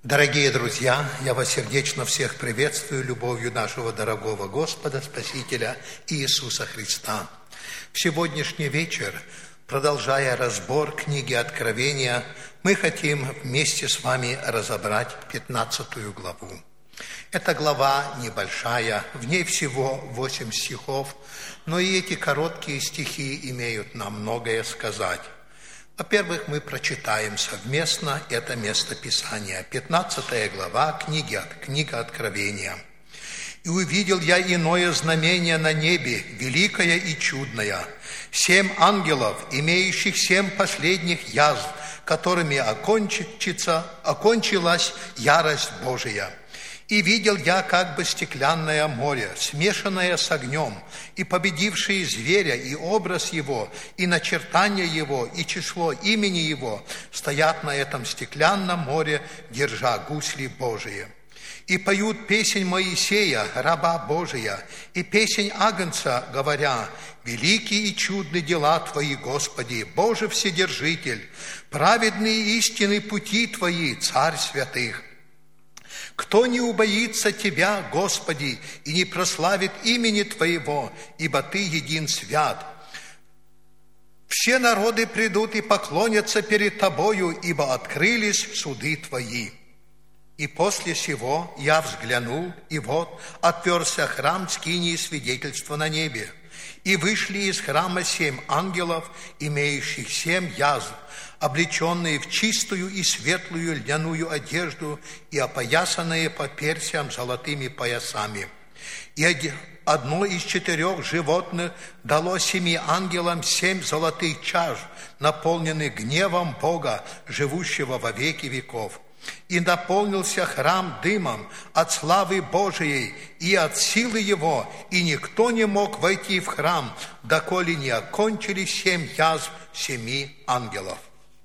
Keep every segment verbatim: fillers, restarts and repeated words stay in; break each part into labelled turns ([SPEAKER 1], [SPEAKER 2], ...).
[SPEAKER 1] Дорогие друзья, я вас сердечно всех приветствую любовью нашего дорогого Господа, Спасителя Иисуса Христа. В сегодняшний вечер, продолжая разбор книги Откровения, мы хотим вместе с вами разобрать пятнадцатую главу. Эта глава небольшая, в ней всего восемь стихов, но и эти короткие стихи имеют нам многое сказать. Во-первых, мы прочитаем совместно это местописание. пятнадцатая глава книги, книга Откровения. «И увидел я иное знамение на небе, великое и чудное, семь ангелов, имеющих семь последних язв, которыми окончится, окончилась ярость Божия. И видел я как бы стеклянное море, смешанное с огнем, и победивший зверя, и образ его, и начертание его, и число имени его стоят на этом стеклянном море, держа гусли Божии. И поют песнь Моисея, раба Божия, и песнь Агнца, говоря: великие и чудны дела Твои, Господи, Боже Вседержитель, праведные и истинные пути Твои, Царь святых. Кто не убоится Тебя, Господи, и не прославит имени Твоего, ибо Ты един свят? Все народы придут и поклонятся перед Тобою, ибо открылись суды Твои. И после сего я взглянул, и вот отперся храм скинии свидетельства на небе. И вышли из храма семь ангелов, имеющих семь язв, облеченные в чистую и светлую льняную одежду и опоясанные по персям золотыми поясами. И одно из четырех животных дало семи ангелам семь золотых чаш, наполненных гневом Бога, живущего во веки веков. И наполнился храм дымом от славы Божией и от силы Его, и никто не мог войти в храм, доколе не окончились семь язв семи ангелов».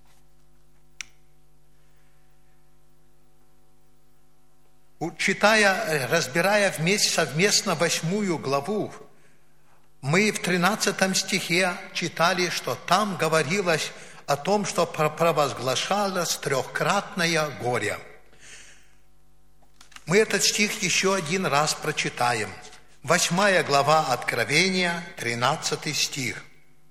[SPEAKER 1] Читая, разбирая вместе совместно восьмую главу, мы в тринадцатом стихе читали, что там говорилось о том, что провозглашалось трехкратное горе. Мы этот стих еще один раз прочитаем. Восьмая глава Откровения, тринадцатый стих.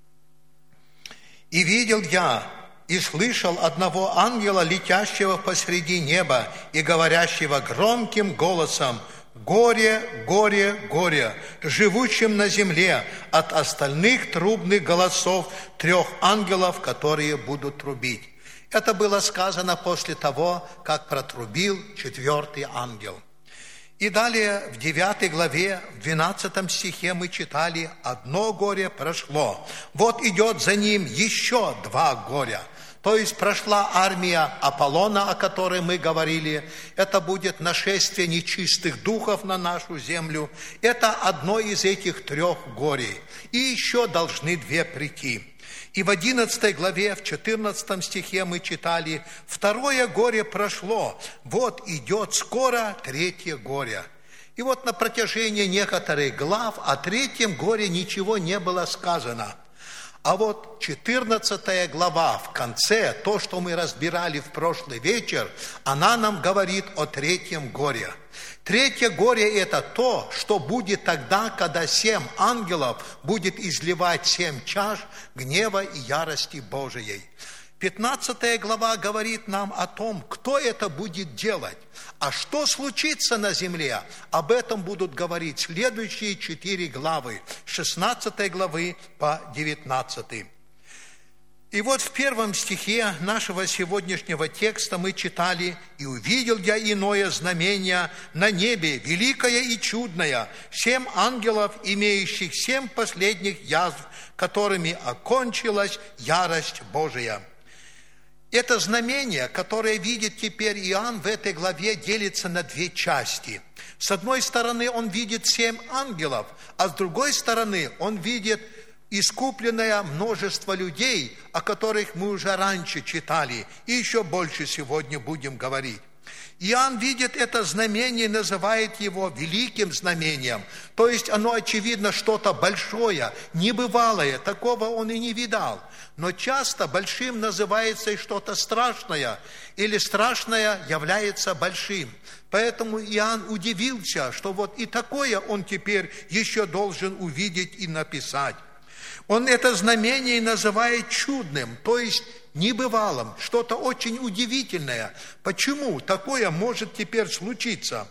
[SPEAKER 1] «И видел я, и слышал одного ангела, летящего посреди неба и говорящего громким голосом: горе, горе, горе, живущим на земле от остальных трубных голосов трех ангелов, которые будут трубить». Это было сказано после того, как протрубил четвертый ангел. И далее в девятой главе, в двенадцатом стихе мы читали: «Одно горе прошло, вот идет за ним еще два горя». То есть прошла армия Аполлона, о которой мы говорили. Это будет нашествие нечистых духов на нашу землю. Это одно из этих трех горей. И еще должны две прийти. И в одиннадцатой главе, в четырнадцатом стихе мы читали: «Второе горе прошло, вот идет скоро третье горе». И вот на протяжении некоторых глав о третьем горе ничего не было сказано. А вот четырнадцатая глава в конце, то, что мы разбирали в прошлый вечер, она нам говорит о третьем горе. Третье горе – это то, что будет тогда, когда семь ангелов будет изливать семь чаш гнева и ярости Божией. пятнадцатая глава говорит нам о том, кто это будет делать. А что случится на земле, об этом будут говорить следующие четыре главы, с шестнадцатой главы по девятнадцатой. И вот в первом стихе нашего сегодняшнего текста мы читали: «И увидел я иное знамение на небе, великое и чудное, семь ангелов, имеющих семь последних язв, которыми окончилась ярость Божия». Это знамение, которое видит теперь Иоанн в этой главе, делится на две части. С одной стороны, он видит семь ангелов, а с другой стороны, он видит искупленное множество людей, о которых мы уже раньше читали, и еще больше сегодня будем говорить. Иоанн видит это знамение и называет его великим знамением. То есть оно, очевидно, что-то большое, небывалое, такого он и не видал. но часто большим называется и что-то страшное, или страшное является большим. Поэтому Иоанн удивился, что вот и такое он теперь еще должен увидеть и написать. Он это знамение называет чудным, то есть небывалым, что-то очень удивительное. Почему такое может теперь случиться?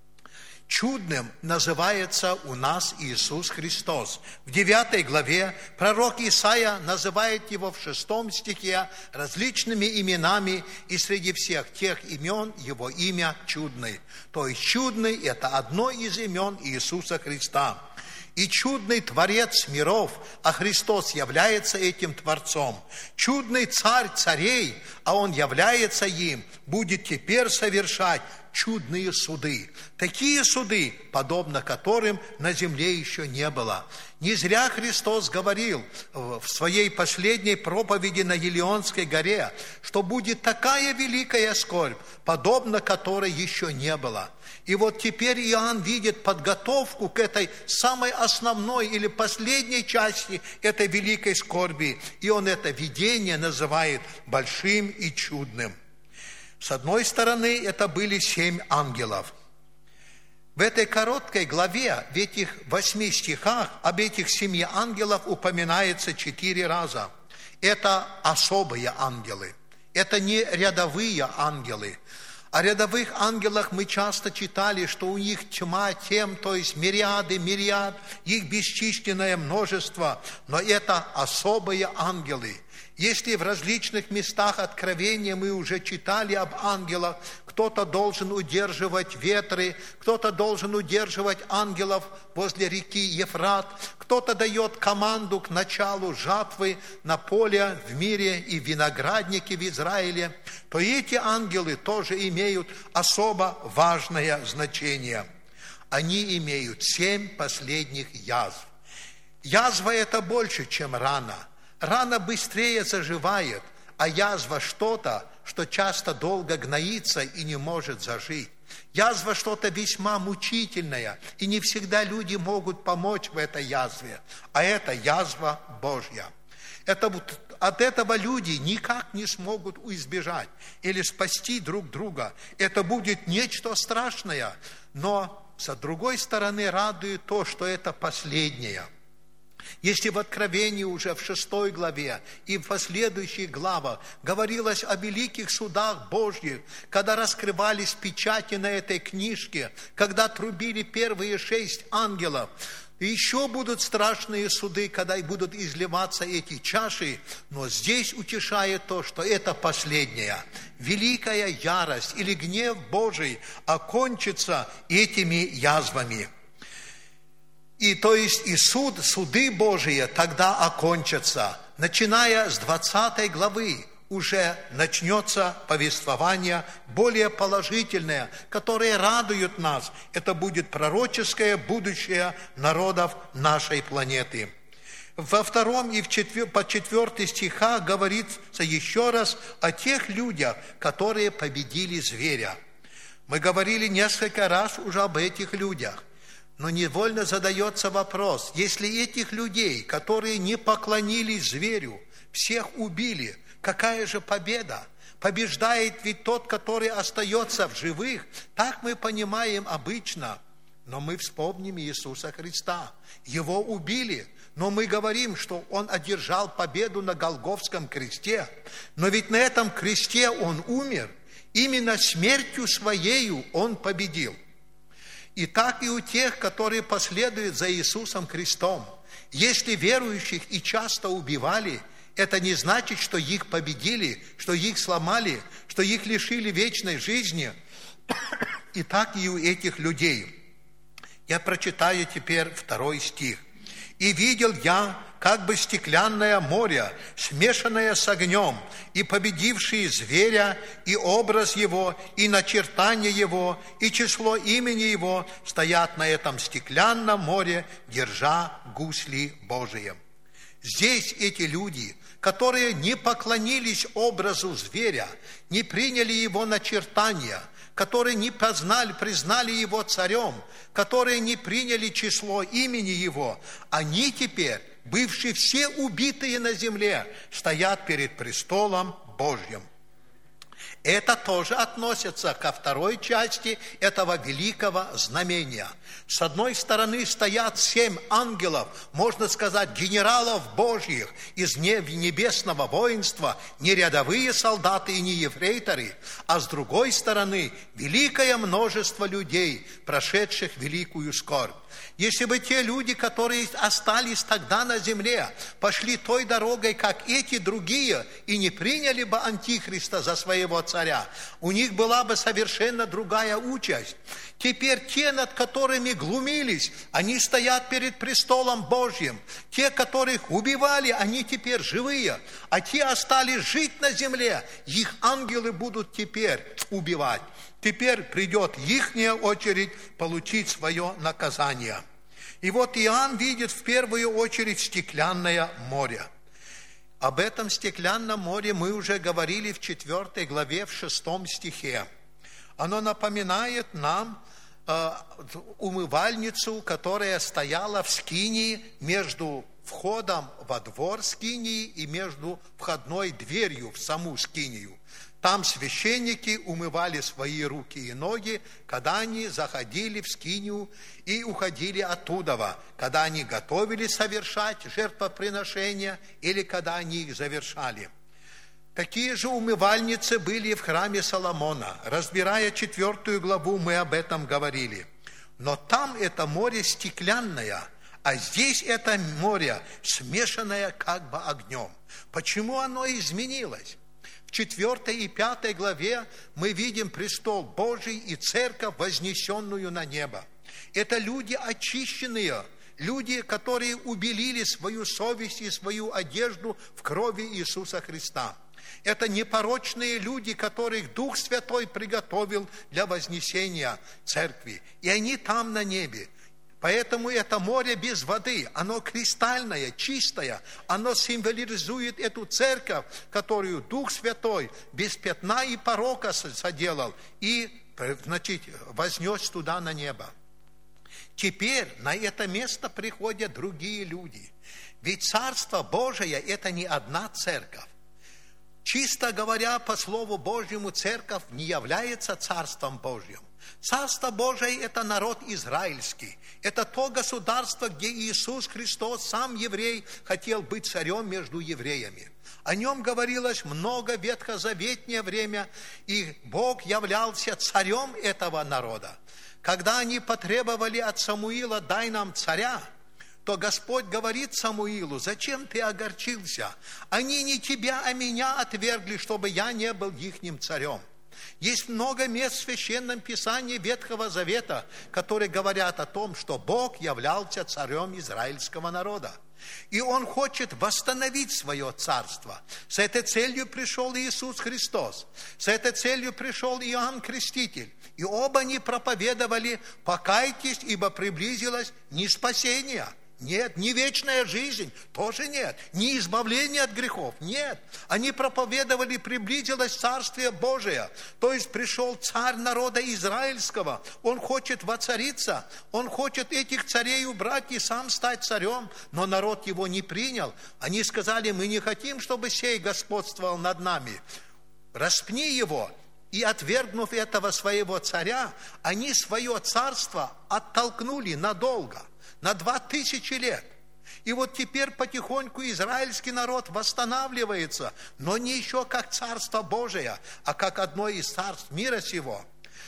[SPEAKER 1] Чудным называется у нас Иисус Христос. В девятой главе пророк Исаия называет его в шестом стихе различными именами, и среди всех тех имен его имя чудный. То есть чудный – это одно из имен Иисуса Христа. И чудный Творец миров, а Христос является этим Творцом. Чудный Царь царей, а Он является им, будет теперь совершать чудные суды. Такие суды, подобно которым на земле еще не было. Не зря Христос говорил в своей последней проповеди на Елеонской горе, что будет такая великая скорбь, подобно которой еще не было. И вот теперь Иоанн видит подготовку к этой самой основной или последней части этой великой скорби. И он это видение называет большим и чудным. С одной стороны, это были семь ангелов. В этой короткой главе, в этих восьми стихах, об этих семи ангелах упоминается четыре раза. Это особые ангелы, это не рядовые ангелы. О рядовых ангелах мы часто читали, что у них тьма тем, то есть мириады, мириад, их бесчисленное множество, но это особые ангелы. Если в различных местах Откровения мы уже читали об ангелах, кто-то должен удерживать ветры, кто-то должен удерживать ангелов возле реки Ефрат, кто-то дает команду к началу жатвы на поле в мире и винограднике в Израиле, то эти ангелы тоже имеют особо важное значение. Они имеют семь последних язв. Язва – это больше, чем рана. Рана быстрее заживает, а язва что-то, что часто долго гноится и не может зажить. Язва что-то весьма мучительное, и не всегда люди могут помочь в этой язве, а это язва Божья. Это вот от этого люди никак не смогут избежать или спасти друг друга. Это будет нечто страшное, но с другой стороны радует то, что это последнее. Если в Откровении уже в шестой главе и в последующих главах говорилось о великих судах Божьих, когда раскрывались печати на этой книжке, когда трубили первые шесть ангелов, еще будут страшные суды, когда будут изливаться эти чаши, но здесь утешает то, что это последняя. Великая ярость или гнев Божий окончится этими язвами. И то есть и суд, суды Божии тогда окончатся. Начиная с двадцатой главы уже начнется повествование более положительное, которое радует нас. Это будет пророческое будущее народов нашей планеты. Во втором и в четвер... по четвертый стихах говорится еще раз о тех людях, которые победили зверя. Мы говорили несколько раз уже об этих людях. Но невольно задается вопрос, если этих людей, которые не поклонились зверю, всех убили, какая же победа? Побеждает ведь тот, который остается в живых. Так мы понимаем обычно. Но мы вспомним Иисуса Христа. Его убили, но мы говорим, что Он одержал победу на Голгофском кресте. Но ведь на этом кресте Он умер. Именно смертью Своею Он победил. И так и у тех, которые последуют за Иисусом Христом. Если верующих и часто убивали, это не значит, что их победили, что их сломали, что их лишили вечной жизни. И так и у этих людей. Я прочитаю теперь второй стих. «И видел я, как бы стеклянное море, смешанное с огнем, и победившие зверя, и образ его, и начертание его, и число имени его стоят на этом стеклянном море, держа гусли Божие». Здесь эти люди, которые не поклонились образу зверя, не приняли его начертания, которые не познали, признали его царем, которые не приняли число имени его, они теперь бывшие все убитые на земле, стоят перед престолом Божьим. Это тоже относится ко второй части этого великого знамения. С одной стороны стоят семь ангелов, можно сказать, генералов Божьих из небесного воинства, не рядовые солдаты и не ефрейторы, а с другой стороны великое множество людей, прошедших великую скорбь. Если бы те люди, которые остались тогда на земле, пошли той дорогой, как эти другие, и не приняли бы Антихриста за своего царя, у них была бы совершенно другая участь. Теперь те, над которыми глумились, они стоят перед престолом Божьим. Те, которых убивали, они теперь живые. А те остались жить на земле, их ангелы будут теперь убивать. Теперь придет ихняя очередь получить свое наказание. И вот Иоанн видит в первую очередь стеклянное море. Об этом стеклянном море мы уже говорили в четвёртой главе, в шестом стихе. Оно напоминает нам э, умывальницу, которая стояла в скинии между входом во двор скинии и между входной дверью в саму скинию. Там священники умывали свои руки и ноги, когда они заходили в скинию и уходили оттуда, когда они готовились совершать жертвоприношения или когда они их завершали. Такие же умывальницы были в храме Соломона. Разбирая четвертую главу, мы об этом говорили. Но там это море стеклянное, а здесь это море смешанное как бы огнем. Почему оно изменилось? В четвертой и пятой главе мы видим престол Божий и церковь, вознесенную на небо. Это люди очищенные, люди, которые убелили свою совесть и свою одежду в крови Иисуса Христа. Это непорочные люди, которых Дух Святой приготовил для вознесения церкви. И они там на небе. Поэтому это море без воды, оно кристальное, чистое, оно символизирует эту церковь, которую Дух Святой без пятна и порока соделал и, значит, вознес туда на небо. Теперь на это место приходят другие люди. Ведь Царство Божие – это не одна церковь. Чисто говоря, по Слову Божьему, церковь не является Царством Божьим. Царство Божие – это народ израильский. Это то государство, где Иисус Христос, сам еврей, хотел быть царем между евреями. О нем говорилось много в ветхозаветнее время, и Бог являлся царем этого народа. Когда они потребовали от Самуила: «Дай нам царя», то Господь говорит Самуилу: «Зачем ты огорчился? Они не тебя, а меня отвергли, чтобы я не был ихним царем». Есть много мест в Священном Писании Ветхого Завета, которые говорят о том, что Бог являлся царем израильского народа. И Он хочет восстановить свое царство. С этой целью пришел Иисус Христос. С этой целью пришел Иоанн Креститель. И оба они проповедовали: «Покайтесь, ибо приблизилось не спасение». Нет, не вечная жизнь, тоже нет. Не избавление от грехов, нет. Они проповедовали: приблизилось Царствие Божие. То есть пришел царь народа израильского. Он хочет воцариться. Он хочет этих царей убрать и сам стать царем. Но народ его не принял. Они сказали: «Мы не хотим, чтобы сей господствовал над нами. Распни его». И, отвергнув этого своего царя, они свое царство оттолкнули надолго. На два тысячи лет. И вот теперь потихоньку израильский народ восстанавливается, но не еще как Царство Божие, а как одно из царств мира сего.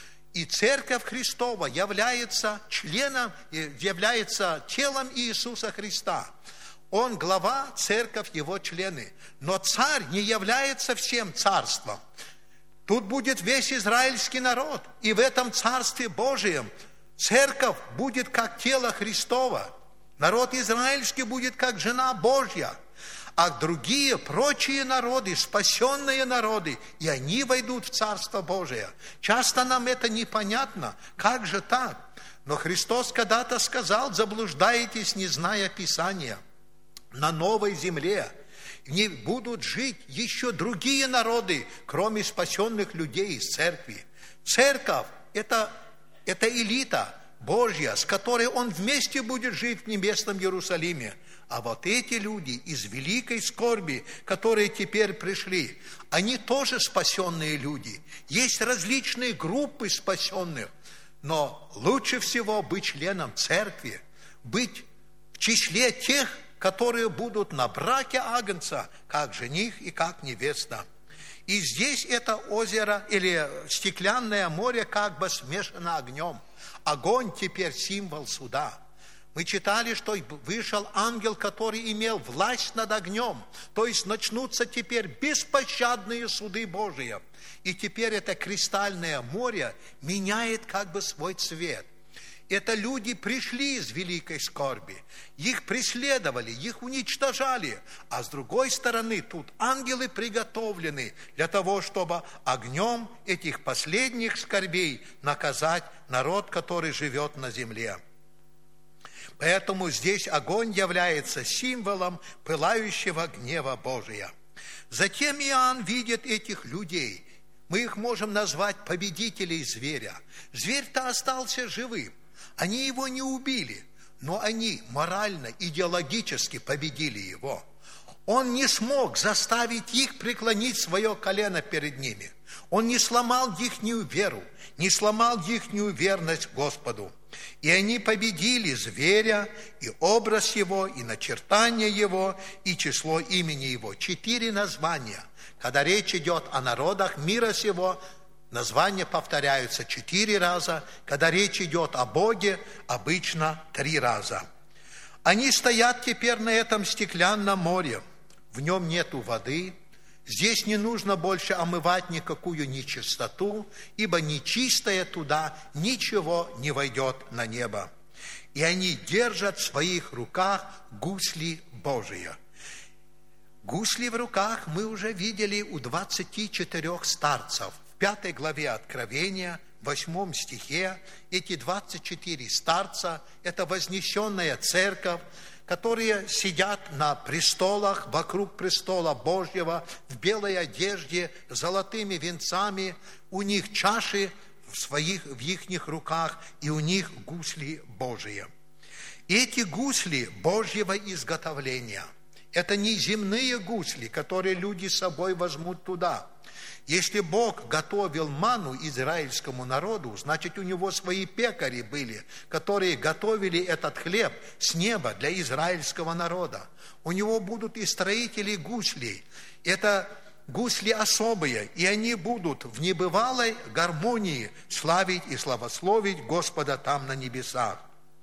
[SPEAKER 1] И Церковь Христова является членом, является телом Иисуса Христа. Он глава, церковь его члены. Но царь не является всем царством. Тут будет весь израильский народ, и в этом Царстве Божием церковь будет как тело Христово, народ израильский будет как жена Божья, а другие, прочие народы, спасенные народы, и они войдут в Царство Божие. Часто нам это непонятно, как же так? Но Христос когда-то сказал: «Заблуждаетесь, не зная Писания. На новой земле не будут жить еще другие народы, кроме спасенных людей из церкви». Церковь – это Это элита Божья, с которой Он вместе будет жить в небесном Иерусалиме. А вот эти люди из великой скорби, которые теперь пришли, они тоже спасенные люди. Есть различные группы спасенных, но лучше всего быть членом церкви, быть в числе тех, которые будут на браке Агнца, как жених и как невеста. И здесь это озеро или стеклянное море как бы смешано огнем. Огонь теперь символ суда. Мы читали, что вышел ангел, который имел власть над огнем. То есть начнутся теперь беспощадные суды Божии. И теперь это кристальное море меняет как бы свой цвет. Это люди пришли из великой скорби. Их преследовали, их уничтожали. А с другой стороны, тут ангелы приготовлены для того, чтобы огнем этих последних скорбей наказать народ, который живет на земле. Поэтому здесь огонь является символом пылающего гнева Божия. Затем Иоанн видит этих людей. Мы их можем назвать победителей зверя. Зверь-то остался живым. Они его не убили, но они морально, идеологически победили его. Он не смог заставить их преклонить свое колено перед ними. Он не сломал ихнюю веру, не сломал ихнюю верность Господу. И они победили зверя, и образ его, и начертание его, и число имени его. Четыре названия. Когда речь идет о народах мира сего, названия повторяются четыре раза. Когда речь идет о Боге, обычно три раза. Они стоят теперь на этом стеклянном море. В нем нету воды. Здесь не нужно больше омывать никакую нечистоту, ибо нечистое туда ничего не войдет на небо. И они держат в своих руках гусли Божие. Гусли в руках мы уже видели у двадцати четырёх старцев. В пятой главе Откровения, в восьмом стихе, эти двадцать четыре старца – это вознесенная церковь, которые сидят на престолах, вокруг престола Божьего, в белой одежде, с золотыми венцами, у них чаши в своих, в ихних руках, и у них гусли Божьи. Эти гусли Божьего изготовления – это не земные гусли, которые люди с собой возьмут туда. Если Бог готовил манну израильскому народу, значит, у него свои пекари были, которые готовили этот хлеб с неба для израильского народа. У него будут и строители гуслей. Это гусли особые, и они будут в небывалой гармонии славить и славословить Господа там на небесах.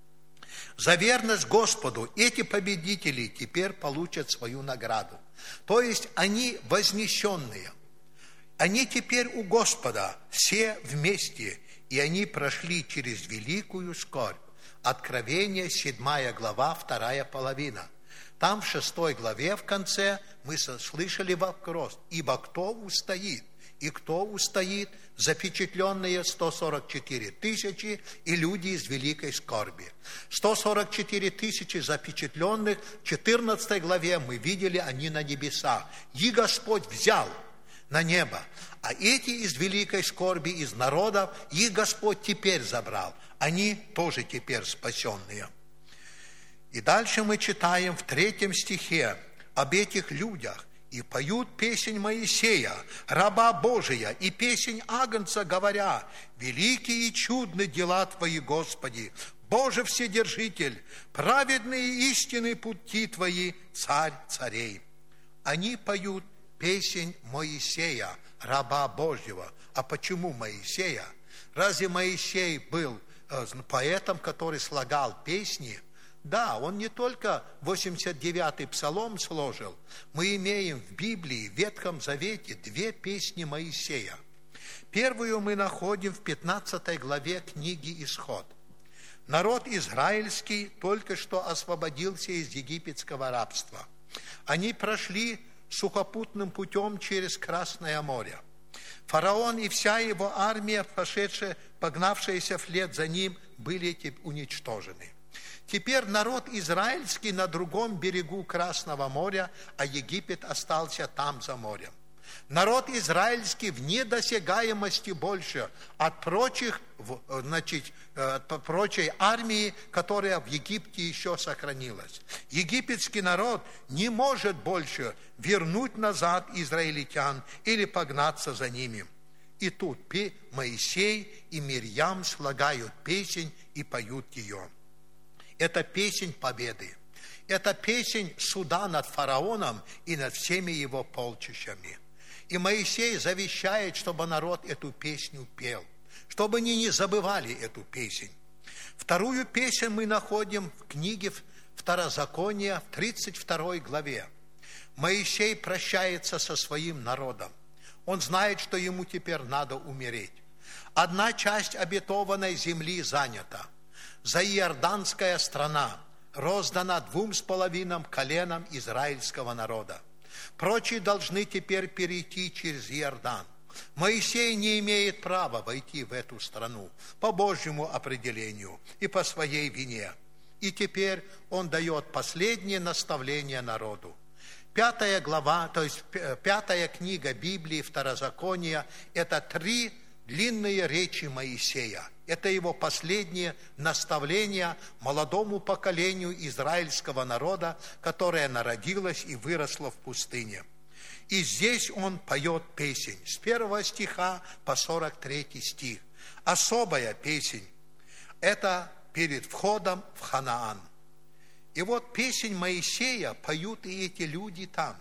[SPEAKER 1] За верность Господу эти победители теперь получат свою награду. То есть они вознесенные. Они теперь у Господа, все вместе, и они прошли через великую скорбь. Откровение, седьмая глава, вторая половина. Там в шестой главе в конце мы слышали вопрос: «Ибо кто устоит?» И кто устоит? Запечатленные сто сорок четыре тысячи и люди из великой скорби. сто сорок четыре тысячи запечатленных, в четырнадцатой главе мы видели, они на небесах. И Господь взял на небо. А эти из великой скорби, из народов, их Господь теперь забрал. Они тоже теперь спасенные. И дальше мы читаем в третьем стихе об этих людях. «И поют песнь Моисея, раба Божия, и песнь Агнца, говоря: великие и чудны дела Твои, Господи, Боже Вседержитель, праведные и истинные пути Твои, Царь царей». Они поют песнь Моисея, раба Божьего. А почему Моисея? Разве Моисей был поэтом, который слагал песни? Да, он не только восемьдесят девятый псалом сложил. Мы имеем в Библии, в Ветхом Завете, две песни Моисея. Первую мы находим в пятнадцатой главе книги «Исход». Народ израильский только что освободился из египетского рабства. Они прошли сухопутным путем через Красное море. Фараон и вся его армия, пошедшая, погнавшаяся вслед за ним, были уничтожены. Теперь народ израильский на другом берегу Красного моря, а Египет остался там за морем. Народ израильский в недосягаемости больше от прочих, значит, от прочей армии, которая в Египте еще сохранилась. Египетский народ не может больше вернуть назад израильтян или погнаться за ними. И тут Моисей и Мирьям слагают песнь и поют ее. Это песнь победы. Это песнь суда над фараоном и над всеми его полчищами. И Моисей завещает, чтобы народ эту песню пел, чтобы они не забывали эту песнь. Вторую песнь мы находим в книге Второзакония в тридцать второй главе. Моисей прощается со своим народом. Он знает, что ему теперь надо умереть. Одна часть обетованной земли занята. Заиорданская страна роздана двум с половиной коленам израильского народа. Прочие должны теперь перейти через Иордан. Моисей не имеет права войти в эту страну по Божьему определению и по своей вине. И теперь он дает последнее наставление народу. Пятая глава, то есть пятая книга Библии, Второзакония, это три длинные речи Моисея. Это его последнее наставление молодому поколению израильского народа, которое народилось и выросло в пустыне. И здесь он поет песнь с первого стиха по сорок третий стих. Особая песнь – это перед входом в Ханаан. И вот песнь Моисея поют и эти люди там.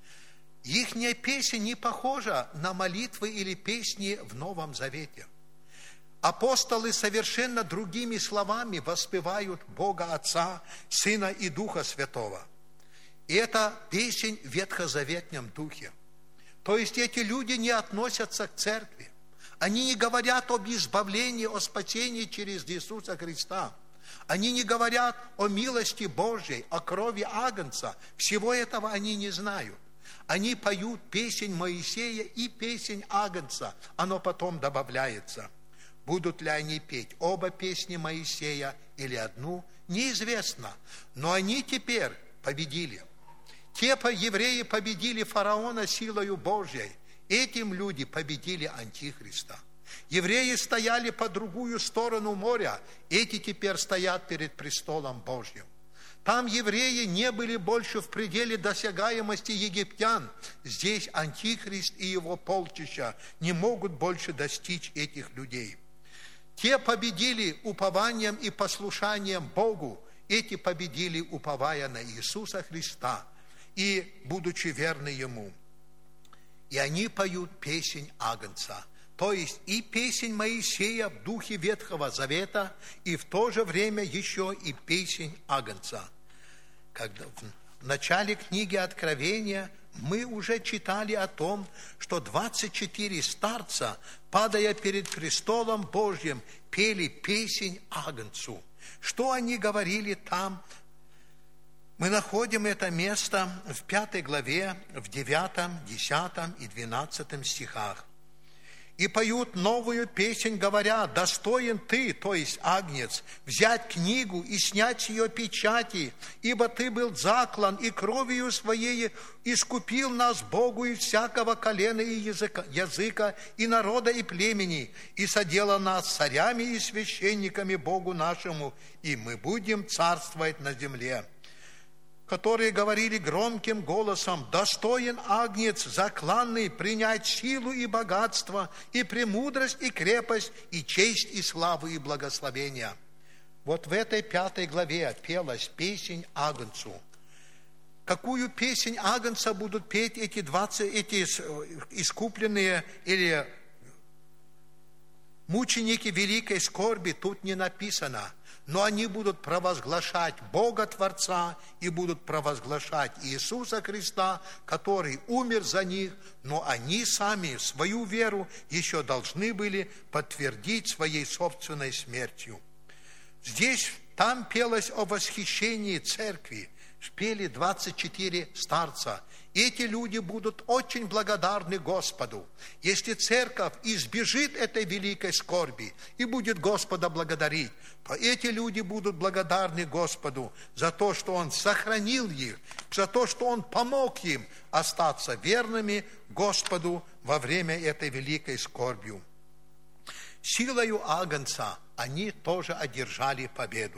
[SPEAKER 1] Ихняя песня не похожа на молитвы или песни в Новом Завете. Апостолы совершенно другими словами воспевают Бога Отца, Сына и Духа Святого. И это песнь в ветхозаветном духе. То есть эти люди не относятся к церкви. Они не говорят об избавлении, о спасении через Иисуса Христа. Они не говорят о милости Божьей, о крови Агнца. Всего этого они не знают. Они поют песнь Моисея и песнь Агнца. Оно потом добавляется. Будут ли они петь оба песни Моисея или одну, неизвестно. Но они теперь победили. Те евреи победили фараона силою Божьей. Этим люди победили Антихриста. Евреи стояли по другую сторону моря. Эти теперь стоят перед престолом Божьим. Там евреи не были больше в пределе досягаемости египтян. Здесь Антихрист и его полчища не могут больше достичь этих людей. Те победили упованием и послушанием Богу. Эти победили, уповая на Иисуса Христа и будучи верны Ему. И они поют песнь Агнца. То есть и песнь Моисея в духе Ветхого Завета, и в то же время еще и песнь Агнца. Когда в начале книги Откровения мы уже читали о том, что двадцать четыре старца, падая перед престолом Божьим, пели песнь Агнцу. Что они говорили там? Мы находим это место в пятой главе, в девятом, десятом и двенадцатом стихах. И поют новую песнь, говоря: достоин ты, то есть Агнец, взять книгу и снять с ее печати, ибо ты был заклан, и кровью своей искупил нас Богу из всякого колена и языка, языка и народа и племени, и соделал нас царями и священниками Богу нашему, и мы будем царствовать на земле. Которые говорили громким голосом: достоин Агнец закланный принять силу и богатство, и премудрость, и крепость, и честь, и славу, и благословения. Вот в этой пятой главе пелась песнь Агнцу. Какую песнь Агнца будут петь эти двадцать, эти искупленные или мученики великой скорби, тут не написано. Но они будут провозглашать Бога Творца и будут провозглашать Иисуса Христа, который умер за них, но они сами свою веру еще должны были подтвердить своей собственной смертью. Здесь, там пелось о восхищении церкви. пели двадцать четыре старца. Эти люди будут очень благодарны Господу, если церковь избежит этой великой скорби и будет Господа благодарить. То эти люди будут благодарны Господу за то, что Он сохранил их, за то, что Он помог им остаться верными Господу во время этой великой скорби. Силою Агнца они тоже одержали победу.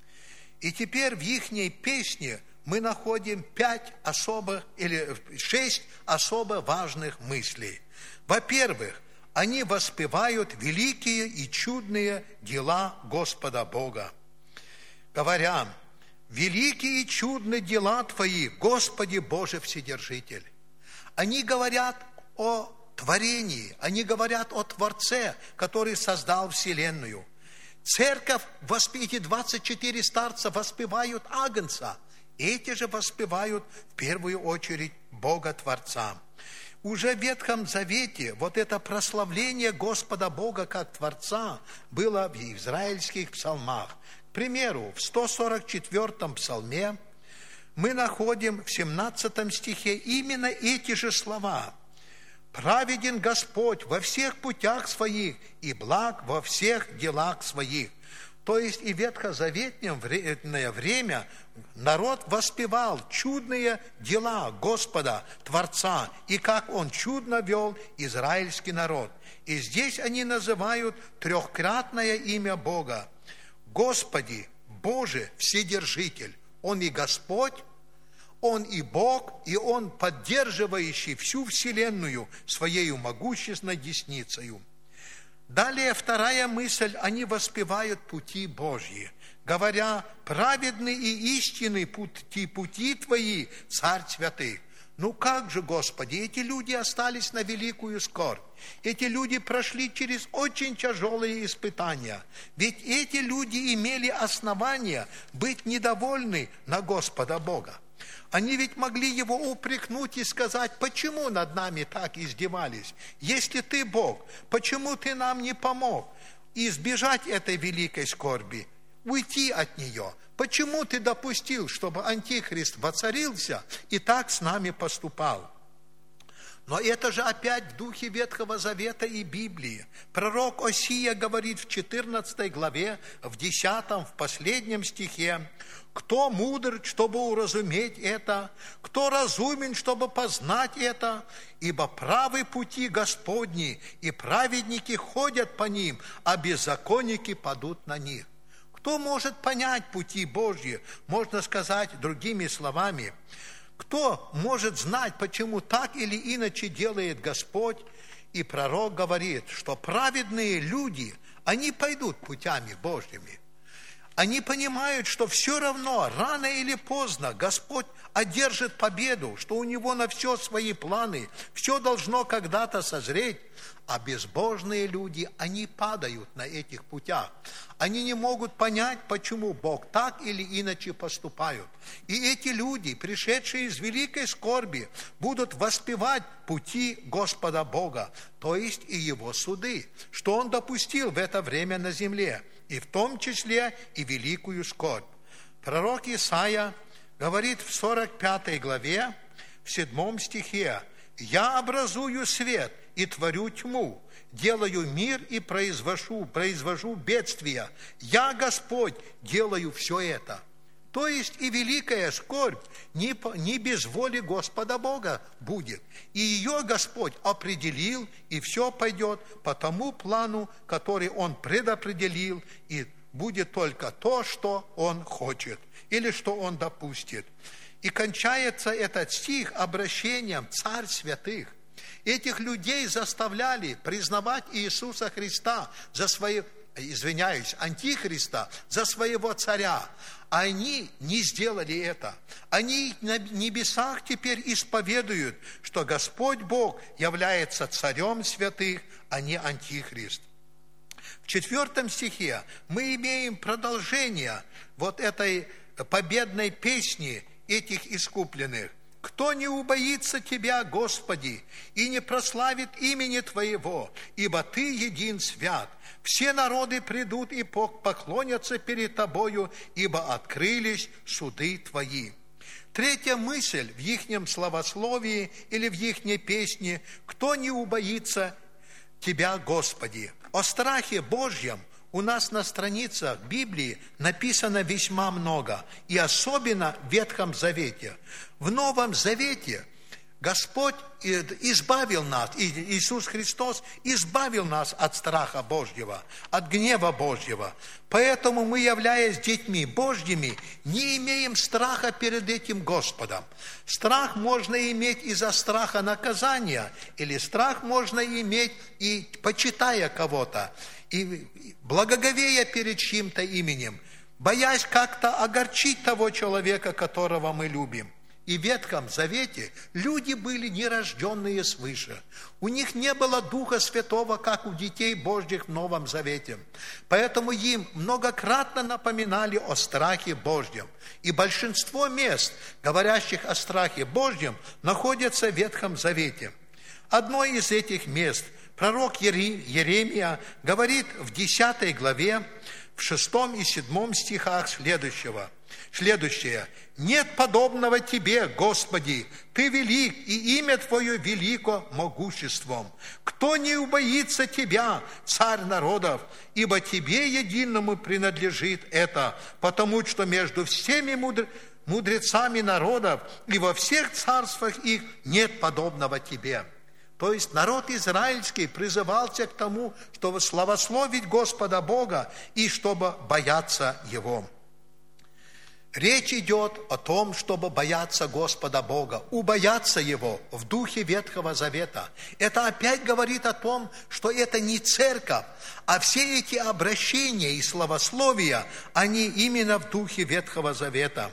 [SPEAKER 1] И теперь в ихней песне мы находим пять особо, или шесть особо важных мыслей. Во-первых, они воспевают великие и чудные дела Господа Бога, говоря: «Великие и чудные дела Твои, Господи Боже Вседержитель». Они говорят о творении, они говорят о Творце, который создал Вселенную. Церковь, эти двадцать четыре старца воспевают Агнца. Эти же воспевают в первую очередь Бога Творца. Уже в Ветхом Завете вот это прославление Господа Бога как Творца было в израильских псалмах. К примеру, в сто сорок четвёртом псалме мы находим в семнадцатом стихе именно эти же слова: «Праведен Господь во всех путях своих, и благ во всех делах своих». То есть и в ветхозаветное время народ воспевал чудные дела Господа, Творца, и как Он чудно вел израильский народ. И здесь они называют трехкратное имя Бога: Господи, Боже, Вседержитель. Он и Господь, Он и Бог, и Он, поддерживающий всю вселенную своей могущественной десницею. Далее вторая мысль: они воспевают пути Божьи, говоря: праведны и истинны пути, пути Твои, Царь святых. Ну как же, Господи, эти люди остались на великую скорбь. Эти люди прошли через очень тяжелые испытания. Ведь эти люди имели основания быть недовольны на Господа Бога. Они ведь могли Его упрекнуть и сказать: почему над нами так издевались? Если Ты Бог, почему Ты нам не помог избежать этой великой скорби, уйти от нее? Почему Ты допустил, чтобы Антихрист воцарился и так с нами поступал? Но это же опять в духе Ветхого Завета и Библии. Пророк Осия говорит в четырнадцатой главе, в десятом, в последнем стихе: «Кто мудр, чтобы уразуметь это? Кто разумен, чтобы познать это? Ибо правы пути Господни, и праведники ходят по ним, а беззаконники падут на них». Кто может понять пути Божьи? Можно сказать другими словами: кто может знать, почему так или иначе делает Господь? И пророк говорит, что праведные люди, они пойдут путями Божьими. Они понимают, что все равно, рано или поздно, Господь одержит победу, что у Него на все свои планы, все должно когда-то созреть. А безбожные люди, они падают на этих путях. Они не могут понять, почему Бог так или иначе поступает. И эти люди, пришедшие из великой скорби, будут воспевать пути Господа Бога, то есть и Его суды, что Он допустил в это время на земле, и в том числе и великую скорбь. Пророк Исаия говорит в сорок пятой главе, в седьмом стихе: «Я образую свет и творю тьму, делаю мир и произвожу, произвожу бедствия. Я, Господь, делаю все это». То есть и великая скорбь не, не без воли Господа Бога будет. И ее Господь определил, и все пойдет по тому плану, который Он предопределил, и будет только то, что Он хочет, или что Он допустит. И кончается этот стих обращением «Царь святых». Этих людей заставляли признавать Иисуса Христа за своего, извиняюсь, Антихриста за своего царя. Они не сделали это. Они на небесах теперь исповедуют, что Господь Бог является царем святых, а не Антихрист. В четвертом стихе мы имеем продолжение вот этой победной песни этих искупленных. «Кто не убоится Тебя, Господи, и не прославит имени Твоего, ибо Ты един свят. Все народы придут и поклонятся перед Тобою, ибо открылись суды Твои». Третья мысль в ихнем словословии или в ихней песне: «Кто не убоится Тебя, Господи». О страхе Божьем у нас на страницах Библии написано весьма много, и особенно в Ветхом Завете. В Новом Завете Господь избавил нас, Иисус Христос избавил нас от страха Божьего, от гнева Божьего. Поэтому мы, являясь детьми Божьими, не имеем страха перед этим Господом. Страх можно иметь из-за страха наказания, или страх можно иметь и почитая кого-то, и благоговея перед чьим-то именем, боясь как-то огорчить того человека, которого мы любим. И в Ветхом Завете люди были нерожденные свыше. У них не было Духа Святого, как у детей Божьих в Новом Завете. Поэтому им многократно напоминали о страхе Божьем. И большинство мест, говорящих о страхе Божьем, находятся в Ветхом Завете. Одно из этих мест пророк Иеремия говорит в десятой главе, в шестом и седьмом стихах следующего. Следующее. «Нет подобного Тебе, Господи, Ты велик, и имя Твое велико могуществом. Кто не убоится Тебя, Царь народов, ибо Тебе единому принадлежит это, потому что между всеми мудр... мудрецами народов и во всех царствах их нет подобного Тебе». То есть народ израильский призывался к тому, чтобы славословить Господа Бога и чтобы бояться Его. Речь идет о том, чтобы бояться Господа Бога, убояться Его в духе Ветхого Завета. Это опять говорит о том, что это не церковь, а все эти обращения и славословия, они именно в духе Ветхого Завета.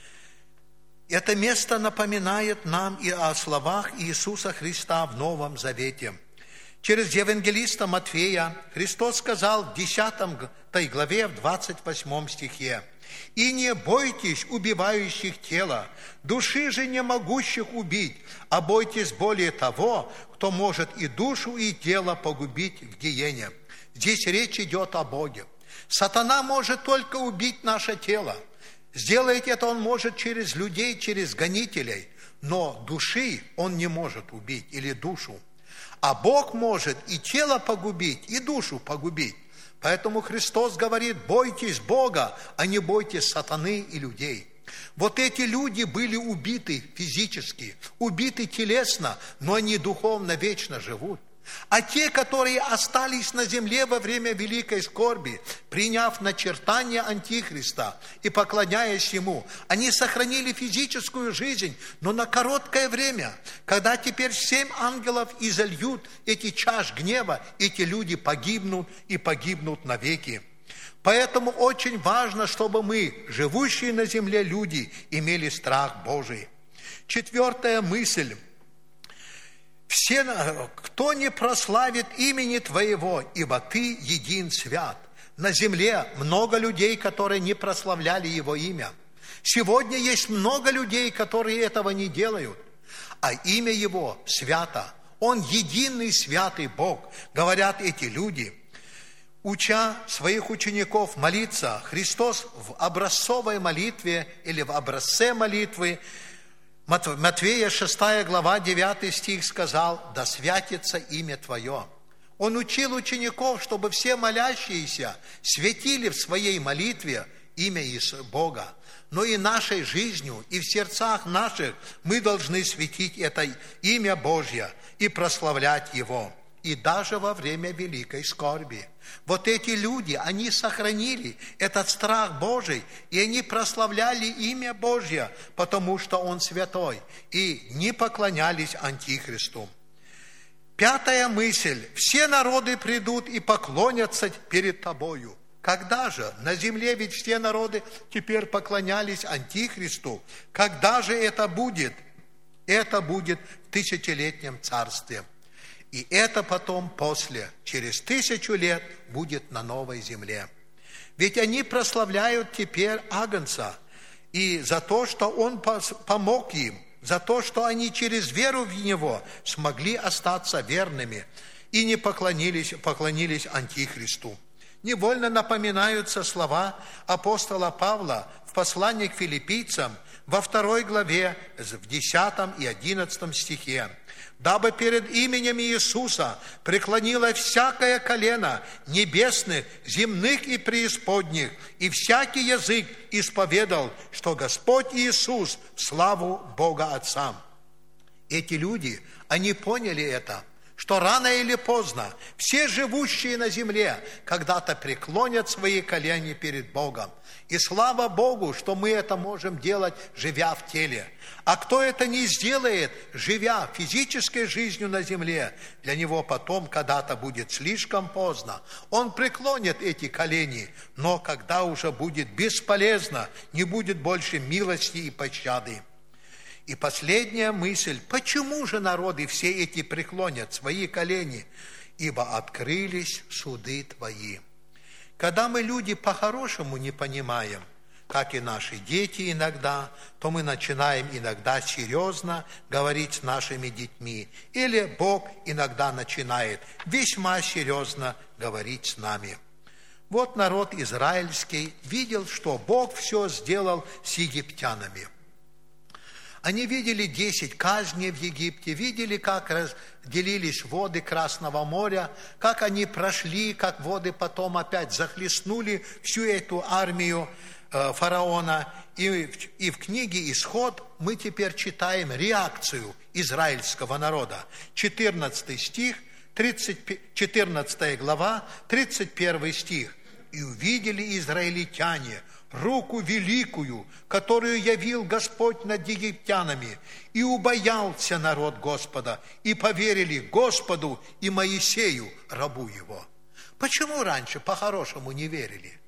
[SPEAKER 1] Это место напоминает нам и о словах Иисуса Христа в Новом Завете. Через евангелиста Матфея Христос сказал в десятой главе, в двадцать восьмом стихе: «И не бойтесь убивающих тело, души же не могущих убить, а бойтесь более того, кто может и душу, и тело погубить в гиене». Здесь речь идет о Боге. Сатана может только убить наше тело. Сделать это он может через людей, через гонителей, но души он не может убить, или душу. А Бог может и тело погубить, и душу погубить. Поэтому Христос говорит: бойтесь Бога, а не бойтесь сатаны и людей. Вот эти люди были убиты физически, убиты телесно, но они духовно вечно живут. А те, которые остались на земле во время великой скорби, приняв начертание Антихриста и поклоняясь Ему, они сохранили физическую жизнь, но на короткое время. Когда теперь семь ангелов изольют эти чаш гнева, эти люди погибнут и погибнут навеки. Поэтому очень важно, чтобы мы, живущие на земле люди, имели страх Божий. Четвертая мысль. Все, кто не прославит имени Твоего, ибо Ты един свят. На земле много людей, которые не прославляли Его имя. Сегодня есть много людей, которые этого не делают. А имя Его свято. Он единый святый Бог, говорят эти люди. Уча своих учеников молиться, Христос в образцовой молитве или в образце молитвы, Матфея шестая глава, девятый стих сказал: «Да святится имя Твое». Он учил учеников, чтобы все молящиеся светили в своей молитве имя Бога. Но и нашей жизнью, и в сердцах наших мы должны светить это имя Божье и прославлять Его. И даже во время великой скорби. Вот эти люди, они сохранили этот страх Божий, и они прославляли имя Божье, потому что Он святой, и не поклонялись Антихристу. Пятая мысль. Все народы придут и поклонятся перед Тобою. Когда же? На земле ведь все народы теперь поклонялись Антихристу. Когда же это будет? Это будет в тысячелетнем царстве. И это потом после, через тысячу лет, будет на новой земле. Ведь они прославляют теперь Агнца, и за то, что Он помог им, за то, что они через веру в Него смогли остаться верными и не поклонились, поклонились Антихристу. невольно напоминаются слова апостола Павла в послании к филиппийцам во второй главе, в десятом и одиннадцатом стихе. «Дабы перед именем Иисуса преклонило всякое колено небесных, земных и преисподних, и всякий язык исповедал, что Господь Иисус в славу Бога Отца». Эти люди, они поняли это, что рано или поздно все живущие на земле когда-то преклонят свои колени перед Богом. И слава Богу, что мы это можем делать, живя в теле. А кто это не сделает, живя физической жизнью на земле, для него потом когда-то будет слишком поздно. Он преклонит эти колени, но когда уже будет бесполезно, не будет больше милости и пощады. И последняя мысль: почему же народы все эти преклонят свои колени? Ибо открылись суды твои. Когда мы, люди, по-хорошему не понимаем, как и наши дети иногда, то мы начинаем иногда серьезно говорить с нашими детьми. Или Бог иногда начинает весьма серьезно говорить с нами. Вот народ израильский видел, что Бог все сделал с египтянами. Они видели десять казней в Египте, видели, как разделились воды Красного моря, как они прошли, как воды потом опять захлестнули всю эту армию э, фараона. И, и в книге «Исход» мы теперь читаем реакцию израильского народа. четырнадцатый стих, тридцать, четырнадцатая глава, тридцать первый стих. «И увидели израильтяне руку великую, которую явил Господь над египтянами, и убоялся народ Господа, и поверили Господу и Моисею, рабу его». Почему раньше по-хорошему не верили?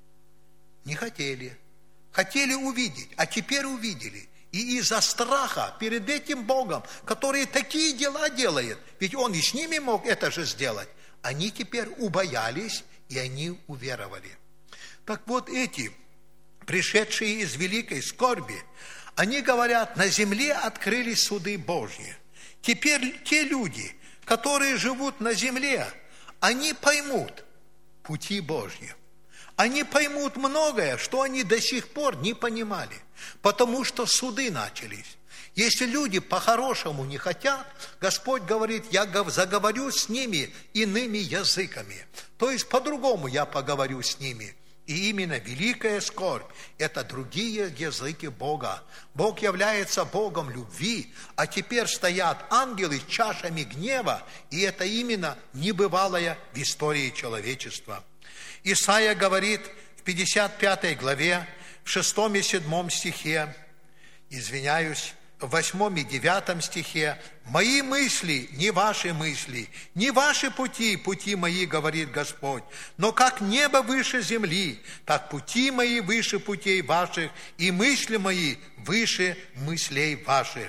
[SPEAKER 1] Не хотели. Хотели увидеть, а теперь увидели. И из-за страха перед этим Богом, который такие дела делает, ведь Он и с ними мог это же сделать, они теперь убоялись, и они уверовали. Так вот, эти пришедшие из великой скорби, они говорят: на земле открылись суды Божьи. Теперь те люди, которые живут на земле, они поймут пути Божьи. Они поймут многое, что они до сих пор не понимали, потому что суды начались. Если люди по-хорошему не хотят, Господь говорит: я заговорю с ними иными языками. То есть по-другому я поговорю с ними. И именно великая скорбь – это другие языки Бога. Бог является Богом любви, а теперь стоят ангелы с чашами гнева, и это именно небывалое в истории человечества. Исайя говорит в пятьдесят пятой главе, в шестом и седьмом стихе, извиняюсь, в восьмом и девятом стихе: «Мои мысли, не ваши мысли, не ваши пути, пути мои, говорит Господь, но как небо выше земли, так пути мои выше путей ваших, и мысли мои выше мыслей ваших».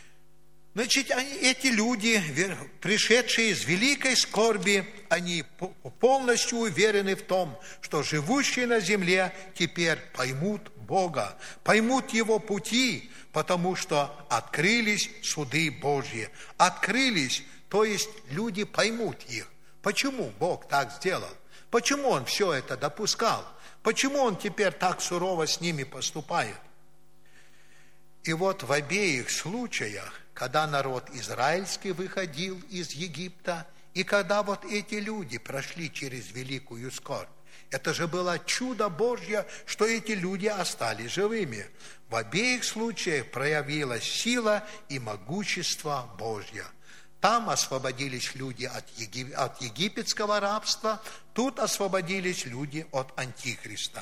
[SPEAKER 1] Значит, они, эти люди, пришедшие из великой скорби, они полностью уверены в том, что живущие на земле теперь поймут Бога, поймут Его пути, потому что открылись суды Божьи. Открылись, то есть люди поймут их. Почему Бог так сделал? Почему Он все это допускал? Почему Он теперь так сурово с ними поступает? И вот в обеих случаях, когда народ израильский выходил из Египта, и когда вот эти люди прошли через великую скорбь, это же было чудо Божье, что эти люди остались живыми. В обеих случаях проявилась сила и могущество Божье. Там освободились люди от, Еги... от египетского рабства, тут освободились люди от Антихриста.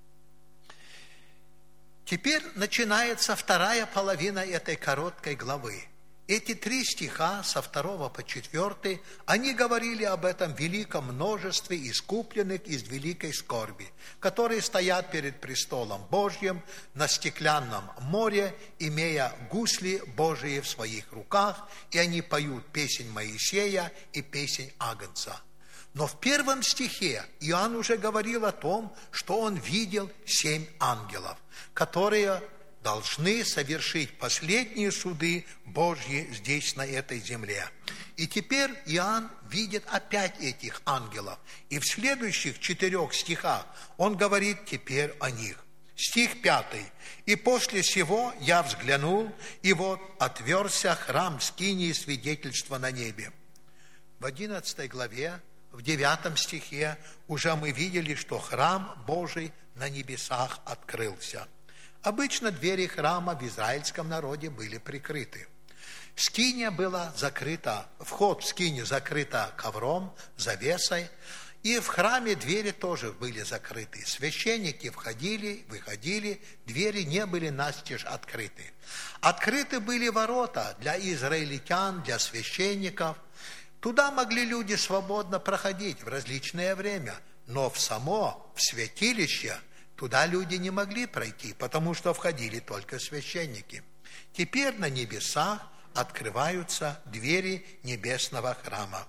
[SPEAKER 1] Теперь начинается вторая половина этой короткой главы. Эти три стиха, со второго по четвертый, они говорили об этом великом множестве искупленных из великой скорби, которые стоят перед престолом Божьим на стеклянном море, имея гусли Божии в своих руках, и они поют песнь Моисея и песнь Агнца. Но в первом стихе Иоанн уже говорил о том, что он видел семь ангелов, которые должны совершить последние суды Божьи здесь, на этой земле. И теперь Иоанн видит опять этих ангелов. И в следующих четырех стихах он говорит теперь о них. Стих пятый. «И после сего я взглянул, и вот отверзся храм скинии свидетельства на небе». В одиннадцатой главе, в девятом стихе уже мы видели, что храм Божий на небесах открылся. Обычно двери храма в израильском народе были прикрыты. Скиния была закрыта, вход в скинию закрыта ковром, завесой, и в храме двери тоже были закрыты. Священники входили, выходили, двери не были настежь открыты. Открыты были ворота для израильтян, для священников. Туда могли люди свободно проходить в различное время, но в само, в святилище, туда люди не могли пройти, потому что входили только священники. Теперь на небесах открываются двери небесного храма.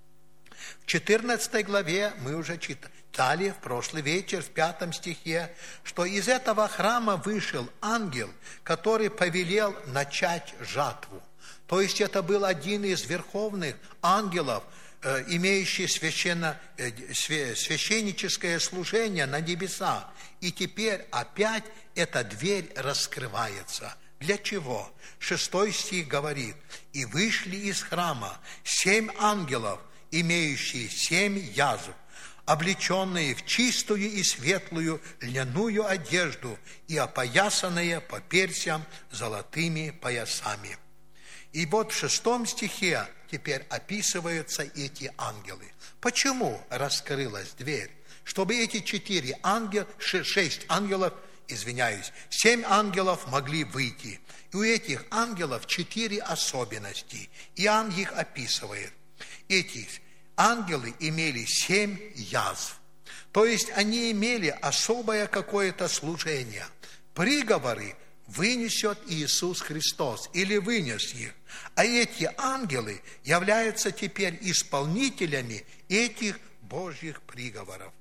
[SPEAKER 1] В четырнадцатой главе мы уже читали в прошлый вечер, в пятом стихе, что из этого храма вышел ангел, который повелел начать жатву. То есть это был один из верховных ангелов, имеющий священно, священническое служение на небесах. И теперь опять эта дверь раскрывается. Для чего? Шестой стих говорит: «И вышли из храма семь ангелов, имеющие семь язв, облеченные в чистую и светлую льняную одежду и опоясанные по персям золотыми поясами». И вот в шестом стихе теперь описываются эти ангелы. Почему раскрылась дверь? Чтобы эти четыре ангела, шесть ангелов, извиняюсь, семь ангелов могли выйти. И у этих ангелов четыре особенности. Иоанн их описывает. Эти ангелы имели семь язв. То есть они имели особое какое-то служение. Приговоры вынесет Иисус Христос или вынес их. А эти ангелы являются теперь исполнителями этих Божьих приговоров.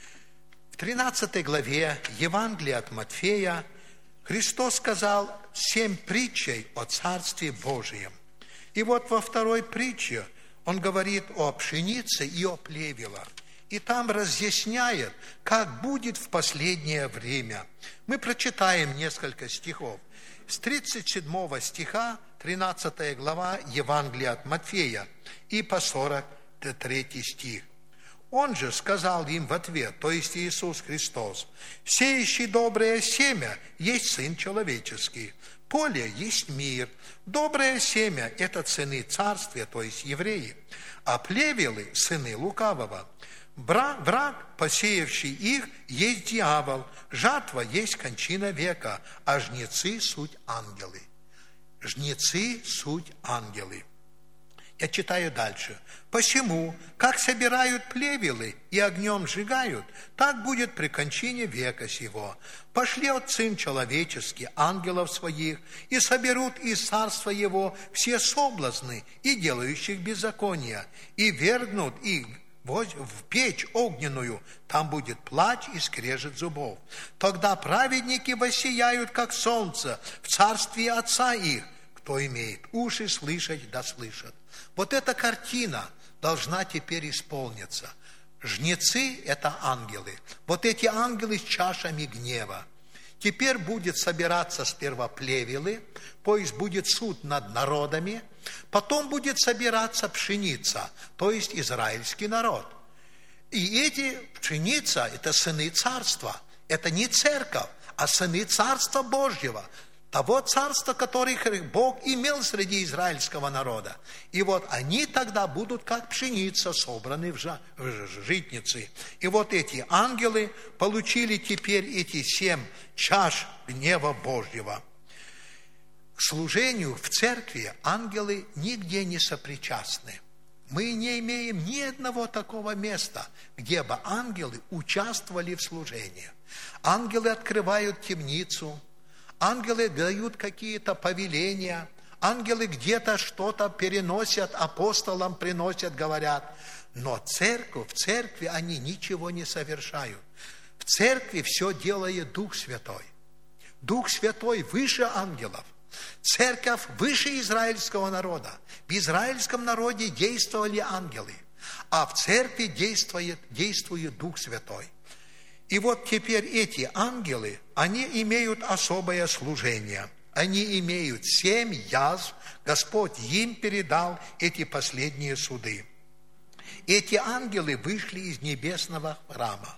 [SPEAKER 1] В тринадцатой главе Евангелия от Матфея Христос сказал семь притчей о Царстве Божьем. И вот во второй притче Он говорит о пшенице и о плевелах. И там разъясняет, как будет в последнее время. Мы прочитаем несколько стихов. С тридцать седьмого стиха, тринадцатая глава Евангелия от Матфея, и по сорок третий стих. Он же сказал им в ответ, то есть Иисус Христос: «Сеющий доброе семя есть Сын Человеческий, поле есть мир, доброе семя – это сыны Царствия, то есть евреи, а плевелы – сыны лукавого. Враг, посеявший их, есть дьявол, жатва есть кончина века, а жнецы – суть ангелы». Жнецы – суть ангелы. Я читаю дальше. «Посему, как собирают плевелы и огнем сжигают, так будет при кончине века сего. Пошлет Сын Человеческий ангелов своих, и соберут из царства его все соблазны и делающих беззакония, и вергнут их в печь огненную, там будет плач и скрежет зубов. Тогда праведники воссияют, как солнце, в царстве Отца их. Кто имеет уши слышать, да слышат». Вот эта картина должна теперь исполниться. Жнецы – это ангелы. Вот эти ангелы с чашами гнева. Теперь будет собираться сперва плевелы, то есть будет суд над народами, потом будет собираться пшеница, то есть израильский народ. И эти пшеница – это сыны царства, это не церковь, а сыны царства Божьего, того царства, которое Бог имел среди израильского народа. И вот они тогда будут как пшеница, собраны в житницы. И вот эти ангелы получили теперь эти семь чаш гнева Божьего. К служению в церкви ангелы нигде не сопричастны. Мы не имеем ни одного такого места, где бы ангелы участвовали в служении. Ангелы открывают темницу, ангелы дают какие-то повеления, ангелы где-то что-то переносят, апостолам приносят, говорят. Но церковь, в церкви они ничего не совершают. В церкви все делает Дух Святой. Дух Святой выше ангелов. Церковь выше израильского народа. В израильском народе действовали ангелы, а в церкви действует, действует Дух Святой. И вот теперь эти ангелы, они имеют особое служение. Они имеют семь язв. Господь им передал эти последние суды. Эти ангелы вышли из небесного храма.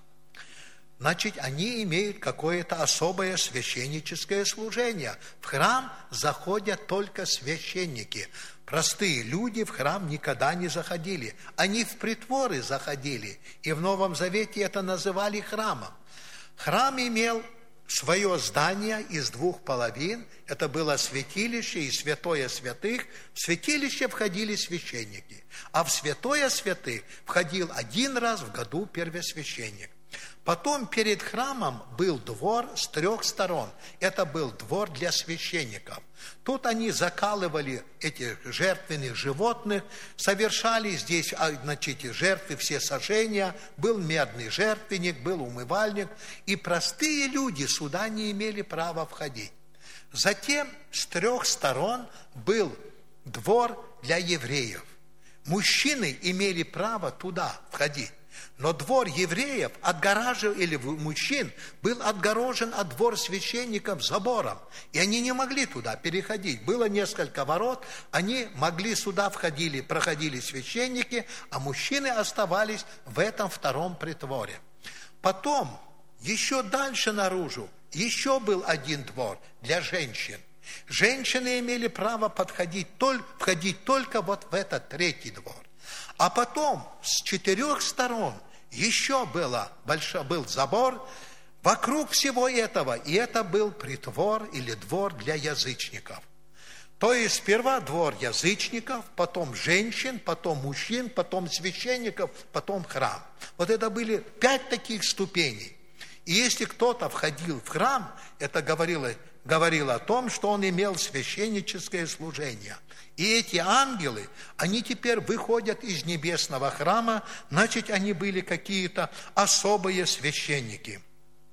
[SPEAKER 1] Значит, они имеют какое-то особое священническое служение. В храм заходят только священники. Простые люди в храм никогда не заходили. Они в притворы заходили. И в Новом Завете это называли храмом. Храм имел свое здание из двух половин. Это было святилище и святое святых. В святилище входили священники. А в святое святых входил один раз в году первосвященник. Потом перед храмом был двор с трех сторон. Это был двор для священников. Тут они закалывали этих жертвенных животных, совершали здесь, значит, жертвы все сожжения, был медный жертвенник, был умывальник, и простые люди сюда не имели права входить. Затем с трех сторон был двор для евреев. Мужчины имели право туда входить. Но двор евреев отгораживал, или мужчин, был отгорожен от двора священников забором. И они не могли туда переходить. Было несколько ворот, они могли сюда входили, проходили священники, а мужчины оставались в этом втором притворе. Потом, еще дальше наружу, еще был один двор для женщин. Женщины имели право подходить, входить только вот в этот третий двор. А потом с четырех сторон еще было, большой, был забор вокруг всего этого. И это был притвор или двор для язычников. То есть сперва двор язычников, потом женщин, потом мужчин, потом священников, потом храм. Вот это были пять таких ступеней. И если кто-то входил в храм, это говорило, говорило о том, что он имел священническое служение. И эти ангелы, они теперь выходят из небесного храма, значит, они были какие-то особые священники.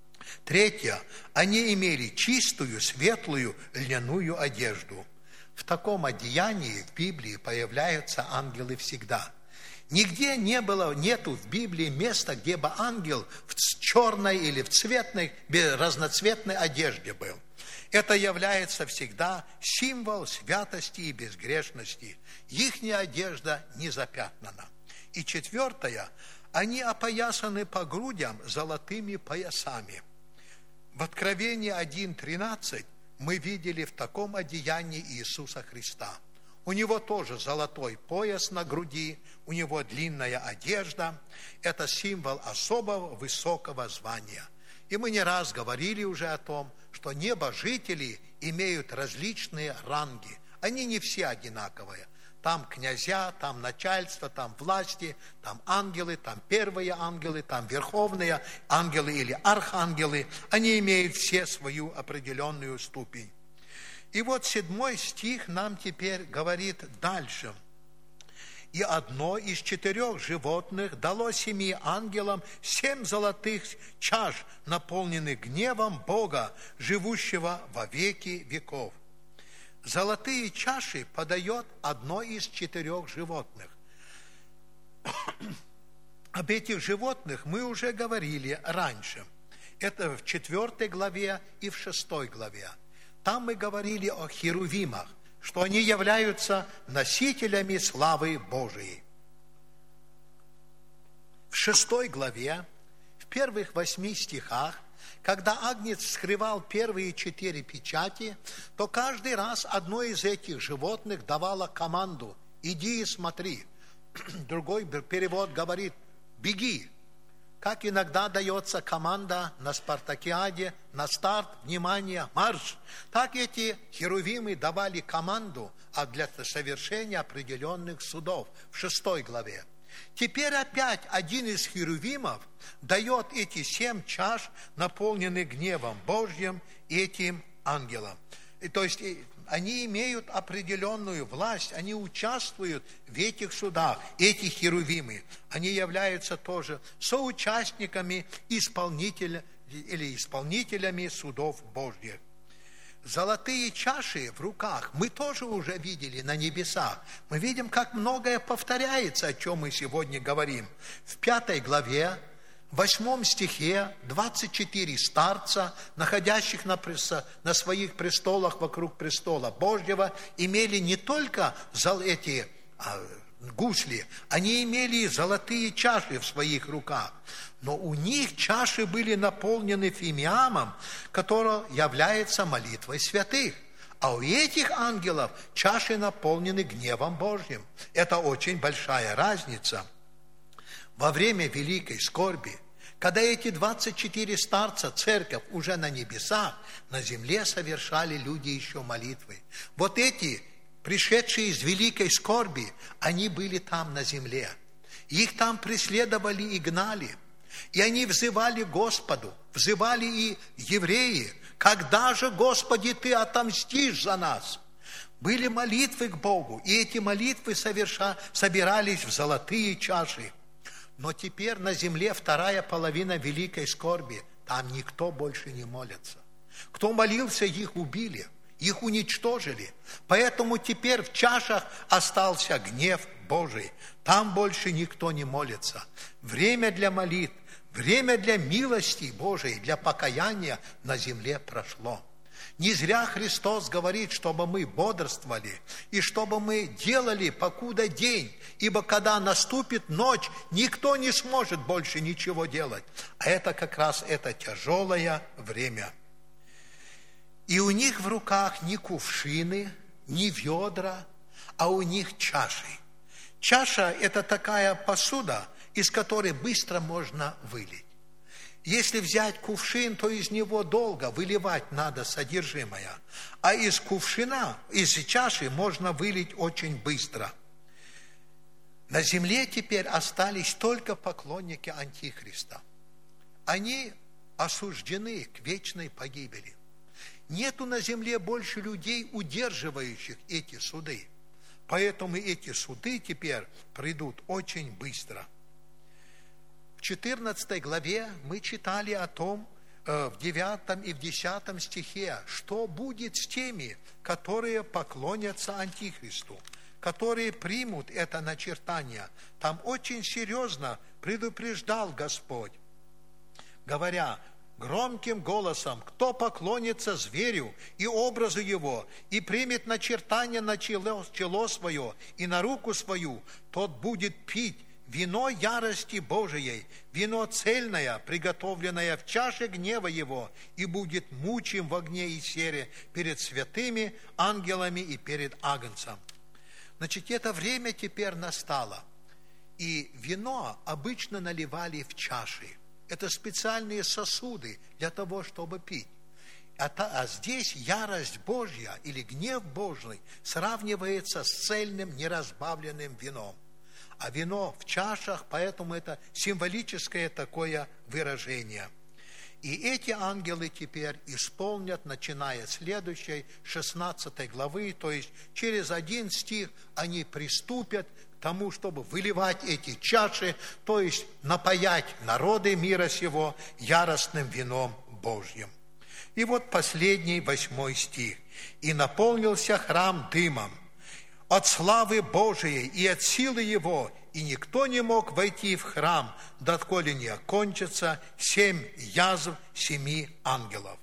[SPEAKER 1] Третье, они имели чистую, светлую льняную одежду. В таком одеянии в Библии появляются ангелы всегда. Нигде не было, нету в Библии места, где бы ангел в черной или в цветной, разноцветной одежде был. Это является всегда символ святости и безгрешности. Ихняя одежда не запятнана. И четвертое, они опоясаны по грудям золотыми поясами. В Откровении один тринадцать мы видели в таком одеянии Иисуса Христа. У него тоже золотой пояс на груди, у него длинная одежда. Это символ особого высокого звания. И мы не раз говорили уже о том, что небожители имеют различные ранги. Они не все одинаковые. Там князья, там начальство, там власти, там ангелы, там первые ангелы, там верховные ангелы или архангелы. Они имеют все свою определенную ступень. И вот седьмой стих нам теперь говорит дальше. «И одно из четырех животных дало семи ангелам семь золотых чаш, наполненных гневом Бога, живущего во веки веков». Золотые чаши подает одно из четырех животных. Об этих животных мы уже говорили раньше. Это в четвертой главе и в шестой главе. Там мы говорили о херувимах, что они являются носителями славы Божией. В шестой главе, в первых восьми стихах, когда Агнец скрывал первые четыре печати, то каждый раз одно из этих животных давало команду: «Иди и смотри». Другой перевод говорит: «Беги». Как иногда дается команда на спартакиаде, на старт, внимание, марш. Так эти херувимы давали команду для совершения определенных судов в шестой главе. Теперь опять один из херувимов дает эти семь чаш, наполненных гневом Божьим, этим ангелам. И, то есть они имеют определенную власть, они участвуют в этих судах, эти херувимы. Они являются тоже соучастниками исполнителя, или исполнителями судов Божьих. золотые чаши в руках мы тоже уже видели на небесах. Мы видим, как многое повторяется, о чем мы сегодня говорим. В пятой главе, в восьмом стихе, двадцать четыре старца, находящих на, пресо, на своих престолах вокруг престола Божьего, имели не только эти а, гусли, они имели и золотые чаши в своих руках. Но у них чаши были наполнены фимиамом, который является молитвой святых. А у этих ангелов чаши наполнены гневом Божьим. Это очень большая разница. Во время великой скорби, когда эти двадцать четыре старца, церковь уже на небесах, на земле совершали люди еще молитвы. Вот эти, пришедшие из великой скорби, они были там на земле. Их там преследовали и гнали. И они взывали Господу, взывали и евреи: «Когда же, Господи, Ты отомстишь за нас?» Были молитвы к Богу, и эти молитвы соверша... собирались в золотые чаши. Но теперь на земле вторая половина великой скорби, там никто больше не молится. Кто молился, их убили, их уничтожили. Поэтому теперь в чашах остался гнев Божий. Там больше никто не молится. Время для молитв, время для милости Божией, для покаяния на земле прошло. Не зря Христос говорит, чтобы мы бодрствовали и чтобы мы делали покуда день, ибо когда наступит ночь, никто не сможет больше ничего делать. А это как раз это тяжелое время. И у них в руках не кувшины, не ведра, а у них чаши. Чаша – это такая посуда, из которой быстро можно вылить. Если взять кувшин, то из него долго выливать надо содержимое, а из кувшина, из чаши можно вылить очень быстро. На земле теперь остались только поклонники Антихриста. Они осуждены к вечной погибели. Нету на земле больше людей, удерживающих эти суды. Поэтому эти суды теперь придут очень быстро. В четырнадцатой главе мы читали о том, в девятом и в десятом стихе, что будет с теми, которые поклонятся Антихристу, которые примут это начертание. Там очень серьезно предупреждал Господь, говоря громким голосом: кто поклонится зверю и образу его, и примет начертание на чело, чело свое и на руку свою, тот будет пить вино ярости Божией, вино цельное, приготовленное в чаше гнева его, и будет мучим в огне и сере перед святыми ангелами и перед Агнцем. Значит, это время теперь настало. И вино обычно наливали в чаши. Это специальные сосуды для того, чтобы пить. А, та, а здесь ярость Божья или гнев Божий сравнивается с цельным неразбавленным вином. А вино в чашах, поэтому это символическое такое выражение. И эти ангелы теперь исполнят, начиная с следующей, шестнадцатой главы, то есть через один стих они приступят к тому, чтобы выливать эти чаши, то есть напоять народы мира сего яростным вином Божьим. И вот последний, восьмой стих. «И наполнился храм дымом от славы Божией и от силы Его, и никто не мог войти в храм, доколе не окончатся семь язв семи ангелов».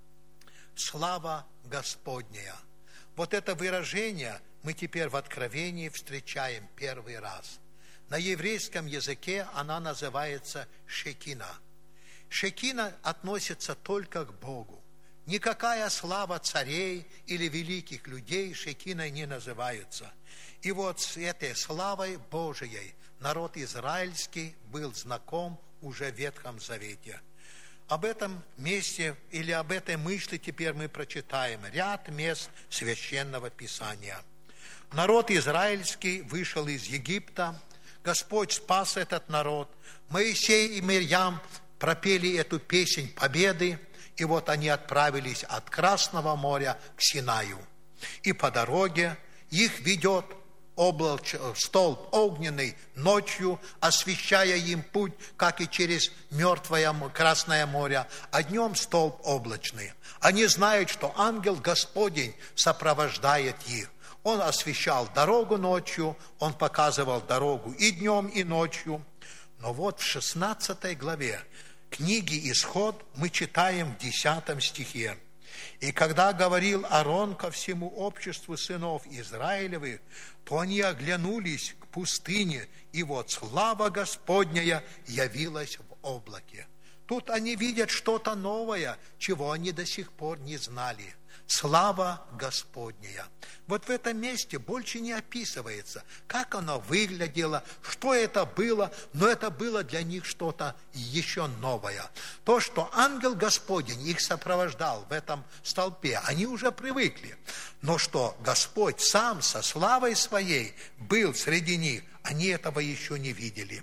[SPEAKER 1] Слава Господня. Вот это выражение мы теперь в Откровении встречаем первый раз. На еврейском языке она называется шекина. Шекина относится только к Богу. Никакая слава царей или великих людей шекиной не называется. И вот с этой славой Божией народ израильский был знаком уже в Ветхом Завете. Об этом месте или об этой мысли теперь мы прочитаем ряд мест Священного Писания. Народ израильский вышел из Египта, Господь спас этот народ, Моисей и Мирьям пропели эту песнь победы, и вот они отправились от Красного моря к Синаю. И по дороге их ведет облач... столб огненный ночью, освещая им путь, как и через мертвое Красное море, а днем столб облачный. Они знают, что ангел Господень сопровождает их. Он освещал дорогу ночью, он показывал дорогу и днем, и ночью. Но вот в шестнадцатой главе книги «Исход» мы читаем в десятом стихе. «И когда говорил Аарон ко всему обществу сынов Израилевых, то они оглянулись к пустыне, и вот слава Господняя явилась в облаке». Тут они видят что-то новое, чего они до сих пор не знали. Слава Господняя. Вот в этом месте больше не описывается, как оно выглядело, что это было, но это было для них что-то еще новое. То, что ангел Господень их сопровождал в этом столпе, они уже привыкли. Но что Господь сам со славой своей был среди них, они этого еще не видели.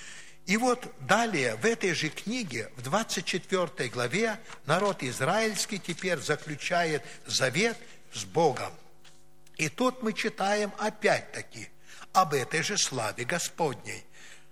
[SPEAKER 1] И вот далее, в этой же книге, в двадцать четвёртой главе, народ израильский теперь заключает завет с Богом. И тут мы читаем опять-таки об этой же славе Господней.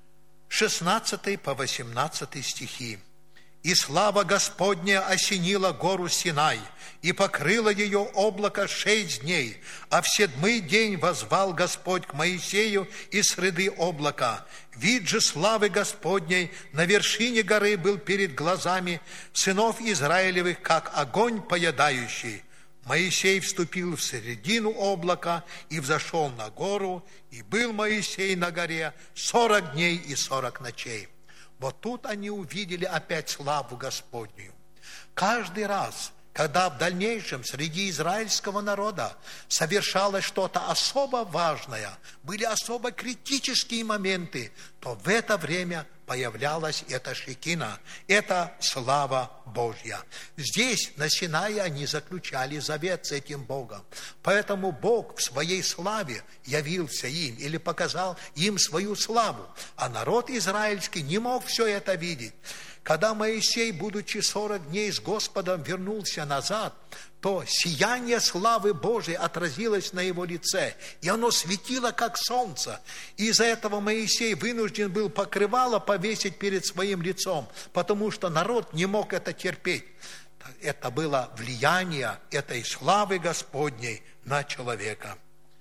[SPEAKER 1] шестнадцатый по восемнадцатый стихи. «И слава Господня осенила гору Синай, и покрыло ее облако шесть дней, а в седьмой день воззвал Господь к Моисею из среды облака. Вид же славы Господней на вершине горы был перед глазами сынов Израилевых, как огонь поедающий. Моисей вступил в середину облака и взошел на гору, и был Моисей на горе сорок дней и сорок ночей». Вот тут они увидели опять славу Господнюю. Каждый раз, когда в дальнейшем среди израильского народа совершалось что-то особо важное, были особо критические моменты, то в это время появлялась эта шекина, эта слава Божья. Здесь, на Синае, они заключали завет с этим Богом. Поэтому Бог в своей славе явился им или показал им свою славу. А народ израильский не мог все это видеть. Когда Моисей, будучи сорок дней с Господом, вернулся назад, то сияние славы Божией отразилось на его лице, и оно светило, как солнце. И из-за этого Моисей вынужден был покрывало повесить перед своим лицом, потому что народ не мог это терпеть. Это было влияние этой славы Господней на человека.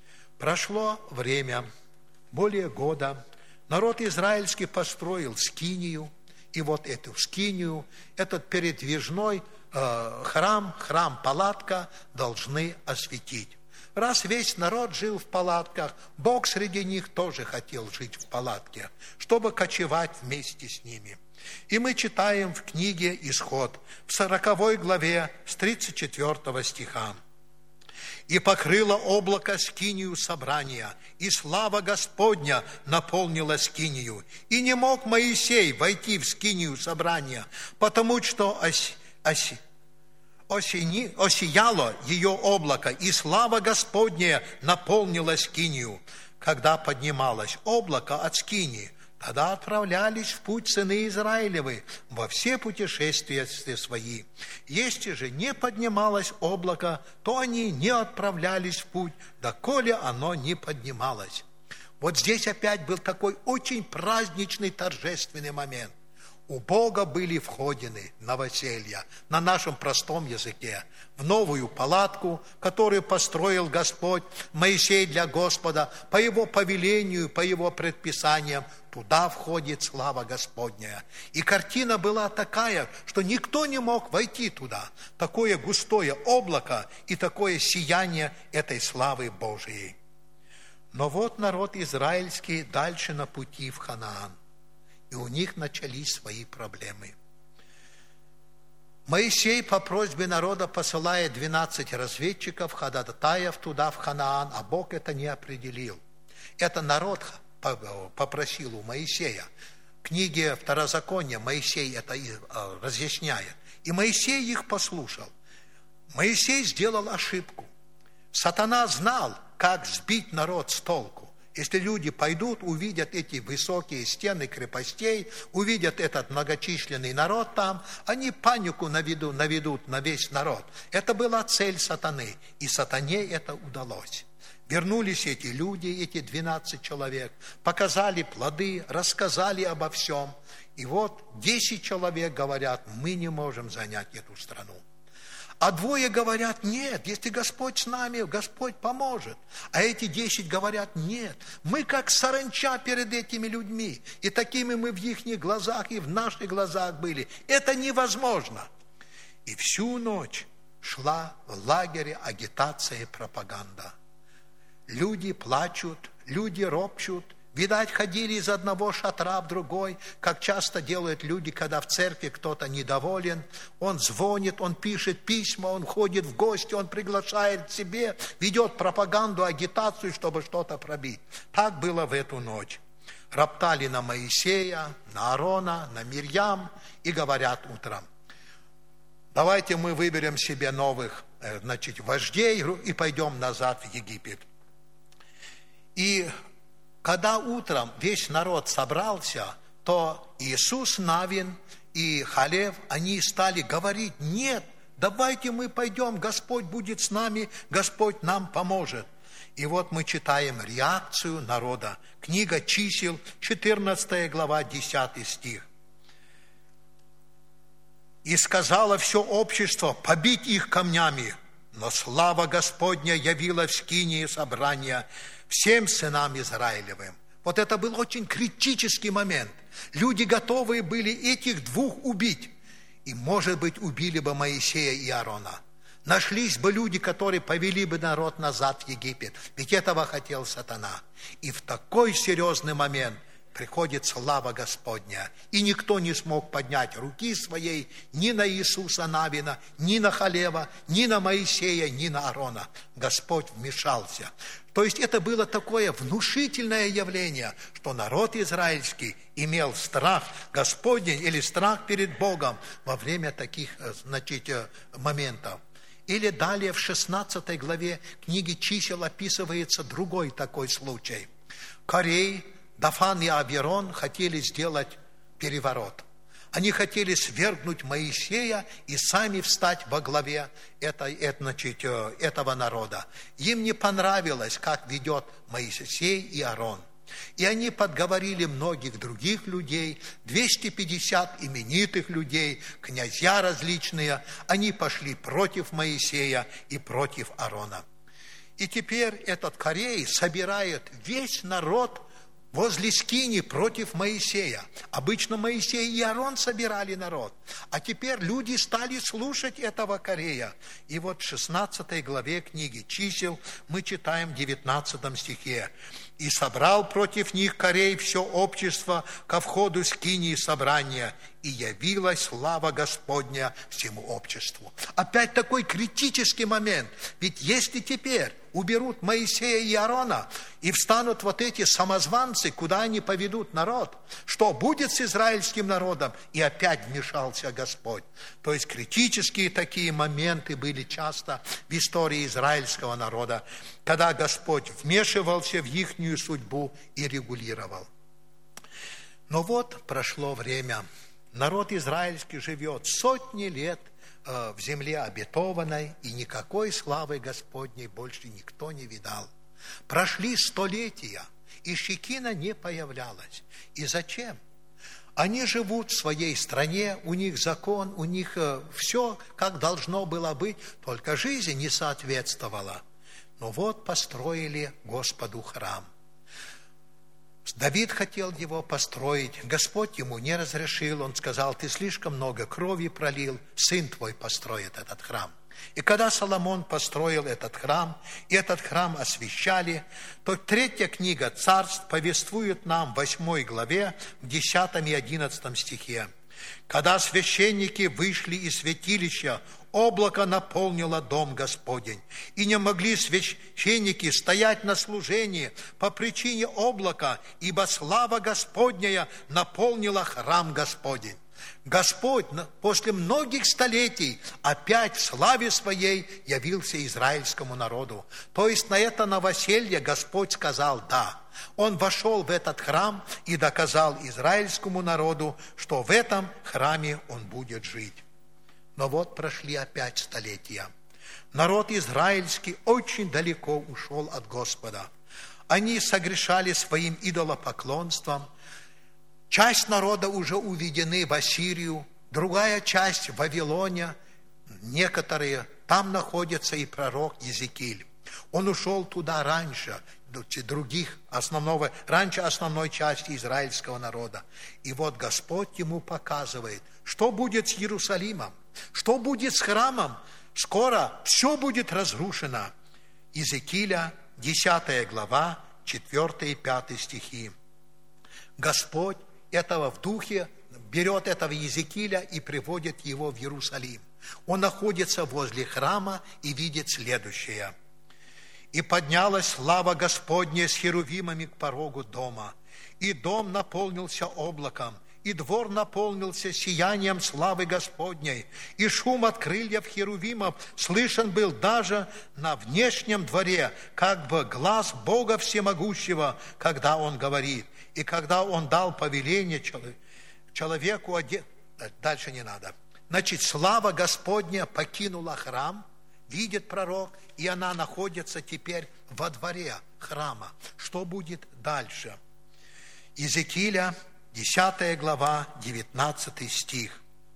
[SPEAKER 1] Прошло время, более года, народ израильский построил скинию, и вот эту скинию, этот передвижной э, храм, храм-палатка должны осветить. Раз весь народ жил в палатках, Бог среди них тоже хотел жить в палатке, чтобы кочевать вместе с ними. И мы читаем в книге «Исход» в сороковой главе с тридцать четвёртого стиха. «И покрыло облако скинию собрания, и слава Господня наполнила скинию. И не мог Моисей войти в скинию собрания, потому что ос, ос, осени, осияло ее облако, и слава Господня наполнила скинию. Когда поднималось облако от скинии, тогда отправлялись в путь сыны Израилевы во все путешествия свои. Если же не поднималось облако, то они не отправлялись в путь, доколе оно не поднималось». Вот здесь опять был такой очень праздничный, торжественный момент. У Бога были входены новоселья, на нашем простом языке, в новую палатку, которую построил Господь, Моисей для Господа, по его повелению, по его предписаниям. Туда входит слава Господня. И картина была такая, что никто не мог войти туда. Такое густое облако и такое сияние этой славы Божией. Но вот народ израильский дальше на пути в Ханаан. И у них начались свои проблемы. Моисей по просьбе народа посылает двенадцать разведчиков, ходатаев туда, в Ханаан, а Бог это не определил. Это народ попросил у Моисея. В книге Второзакония Моисей это разъясняет. И Моисей их послушал. Моисей сделал ошибку. Сатана знал, как сбить народ с толку. Если люди пойдут, увидят эти высокие стены крепостей, увидят этот многочисленный народ там, они панику наведут, наведут на весь народ. Это была цель сатаны, и сатане это удалось. Вернулись эти люди, эти двенадцать человек, показали плоды, рассказали обо всем. И вот десять человек говорят: мы не можем занять эту страну. А двое говорят: нет, если Господь с нами, Господь поможет. А эти десять говорят: нет, мы как саранча перед этими людьми. И такими мы в их глазах и в наших глазах были. Это невозможно. И всю ночь шла в лагере агитация и пропаганда. Люди плачут, люди ропщут. Видать, ходили из одного шатра в другой, как часто делают люди, когда в церкви кто-то недоволен. Он звонит, он пишет письма, он ходит в гости, он приглашает к себе, ведет пропаганду, агитацию, чтобы что-то пробить. Так было в эту ночь. Роптали на Моисея, на Аарона, на Мирьям и говорят утром: давайте мы выберем себе новых, значит, вождей и пойдем назад в Египет. И когда утром весь народ собрался, то Иисус Навин и Халев, они стали говорить: нет, давайте мы пойдем, Господь будет с нами, Господь нам поможет. И вот мы читаем реакцию народа. Книга Чисел, четырнадцатая глава, десятый стих. «И сказала все общество побить их камнями, но слава Господня явилась в скинии собрания всем сынам Израилевым». Вот это был очень критический момент. Люди готовы были этих двух убить. И, может быть, убили бы Моисея и Аарона. Нашлись бы люди, которые повели бы народ назад в Египет. Ведь этого хотел сатана. И в такой серьезный момент приходит слава Господня. И никто не смог поднять руки своей ни на Иисуса Навина, ни на Халева, ни на Моисея, ни на Аарона. Господь вмешался. То есть это было такое внушительное явление, что народ израильский имел страх Господень или страх перед Богом во время таких, значит, моментов. Или далее в шестнадцатой главе книги Чисел описывается другой такой случай. Корей, Дафан и Авирон хотели сделать переворот. Они хотели свергнуть Моисея и сами встать во главе этой, значит, этого народа. Им не понравилось, как ведет Моисей и Аарон. И они подговорили многих других людей, двести пятьдесят именитых людей, князья различные. Они пошли против Моисея и против Аарона. И теперь этот Корей собирает весь народ возле скинии против Моисея. Обычно Моисей и Аарон собирали народ. А теперь люди стали слушать этого Корея. И вот в шестнадцатой главе книги Чисел мы читаем в девятнадцатом стихе. «И собрал против них Корей все общество ко входу скинии собрания, и явилась слава Господня всему обществу». Опять такой критический момент. Ведь если теперь уберут Моисея и Аарона, и встанут вот эти самозванцы, куда они поведут народ, что будет с израильским народом? И опять вмешался Господь. То есть критические такие моменты были часто в истории израильского народа, когда Господь вмешивался в ихнюю судьбу и регулировал. Но вот прошло время. Народ израильский живет сотни лет в земле обетованной, и никакой славы Господней больше никто не видал. Прошли столетия, и Шекина не появлялась. И зачем? Они живут в своей стране, у них закон, у них все, как должно было быть, только жизнь не соответствовала. Но вот построили Господу храм. Давид хотел его построить, Господь ему не разрешил, он сказал: ты слишком много крови пролил, сын твой построит этот храм. И когда Соломон построил этот храм, и этот храм освящали, то третья книга Царств повествует нам в восьмой главе, в десятом и одиннадцатом стихе. Когда священники вышли из святилища, облако наполнило дом Господень, и не могли священники стоять на служении по причине облака, ибо слава Господняя наполнила храм Господень. Господь после многих столетий опять в славе своей явился израильскому народу. То есть на это новоселье Господь сказал «да». Он вошел в этот храм и доказал израильскому народу, что в этом храме он будет жить. Но вот прошли опять столетия. Народ израильский очень далеко ушел от Господа. Они согрешали своим идолопоклонством. Часть народа уже уведены в Ассирию, другая часть в Вавилоне, некоторые. Там находится и пророк Иезекииль. Он ушел туда раньше других, основного, раньше основной части израильского народа. И вот Господь ему показывает, что будет с Иерусалимом, что будет с храмом. Скоро все будет разрушено. Иезекииля, десятая глава, четвёртый и пятый стихи. Господь этого в духе берет этого Иезекииля и приводит его в Иерусалим. Он находится возле храма и видит следующее. «И поднялась слава Господня с херувимами к порогу дома, и дом наполнился облаком, и двор наполнился сиянием славы Господней, и шум от крыльев херувимов слышен был даже на внешнем дворе, как бы глаз Бога Всемогущего, когда Он говорит, и когда Он дал повеление человеку одеть». Дальше не надо. Значит, слава Господня покинула храм, видит пророк, и она находится теперь во дворе храма. Что будет дальше? Иезекииля, десятая глава, девятнадцатый стих.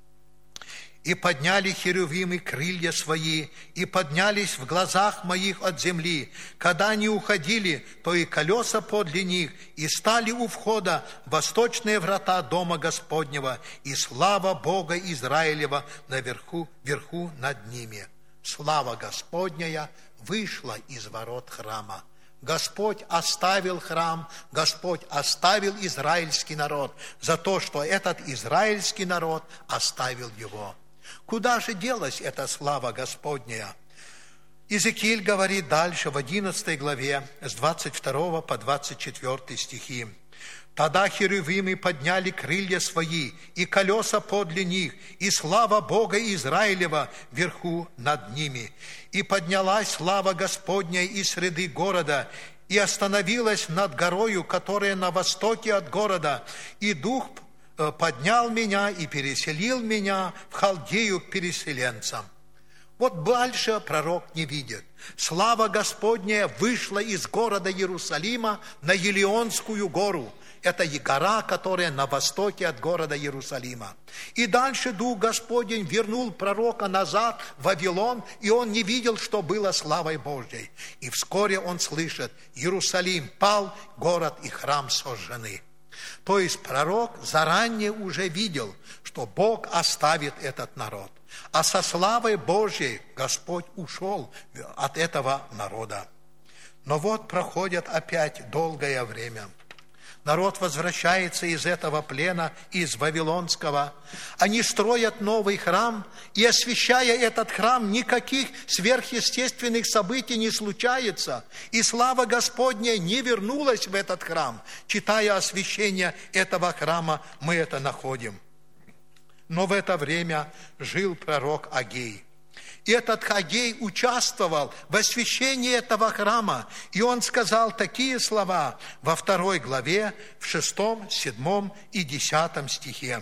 [SPEAKER 1] «И подняли херувимы крылья свои, и поднялись в глазах моих от земли. Когда они уходили, то и колеса подле них, и стали у входа в восточные врата дома Господнего, и слава Бога Израилева наверху, верху над ними». Слава Господняя вышла из ворот храма. Господь оставил храм, Господь оставил израильский народ за то, что этот израильский народ оставил его. Куда же делась эта слава Господняя? Иезекииль говорит дальше в одиннадцатой главе с двадцать второго по двадцать четвёртый стихи. «Тогда херувимы подняли крылья свои, и колеса подле них, и слава Бога Израилева вверху над ними. И поднялась слава Господня из среды города, и остановилась над горою, которая на востоке от города, и Дух поднял меня и переселил меня в Халдею к переселенцам». Вот дальше пророк не видит. Слава Господня вышла из города Иерусалима на Елеонскую гору. Это и гора, которая на востоке от города Иерусалима. И дальше Дух Господень вернул пророка назад в Вавилон, и он не видел, что было славой Божьей. И вскоре он слышит: Иерусалим пал, город и храм сожжены. То есть пророк заранее уже видел, что Бог оставит этот народ. А со славой Божьей Господь ушел от этого народа. Но вот проходит опять долгое время. Народ возвращается из этого плена, из Вавилонского. Они строят новый храм, и, освящая этот храм, никаких сверхъестественных событий не случается. И слава Господня не вернулась в этот храм. Читая освящение этого храма, мы это находим. Но в это время жил пророк Агей. И этот Агей участвовал в освящении этого храма. И он сказал такие слова во второй главе, в шестом, седьмом и десятом стихе.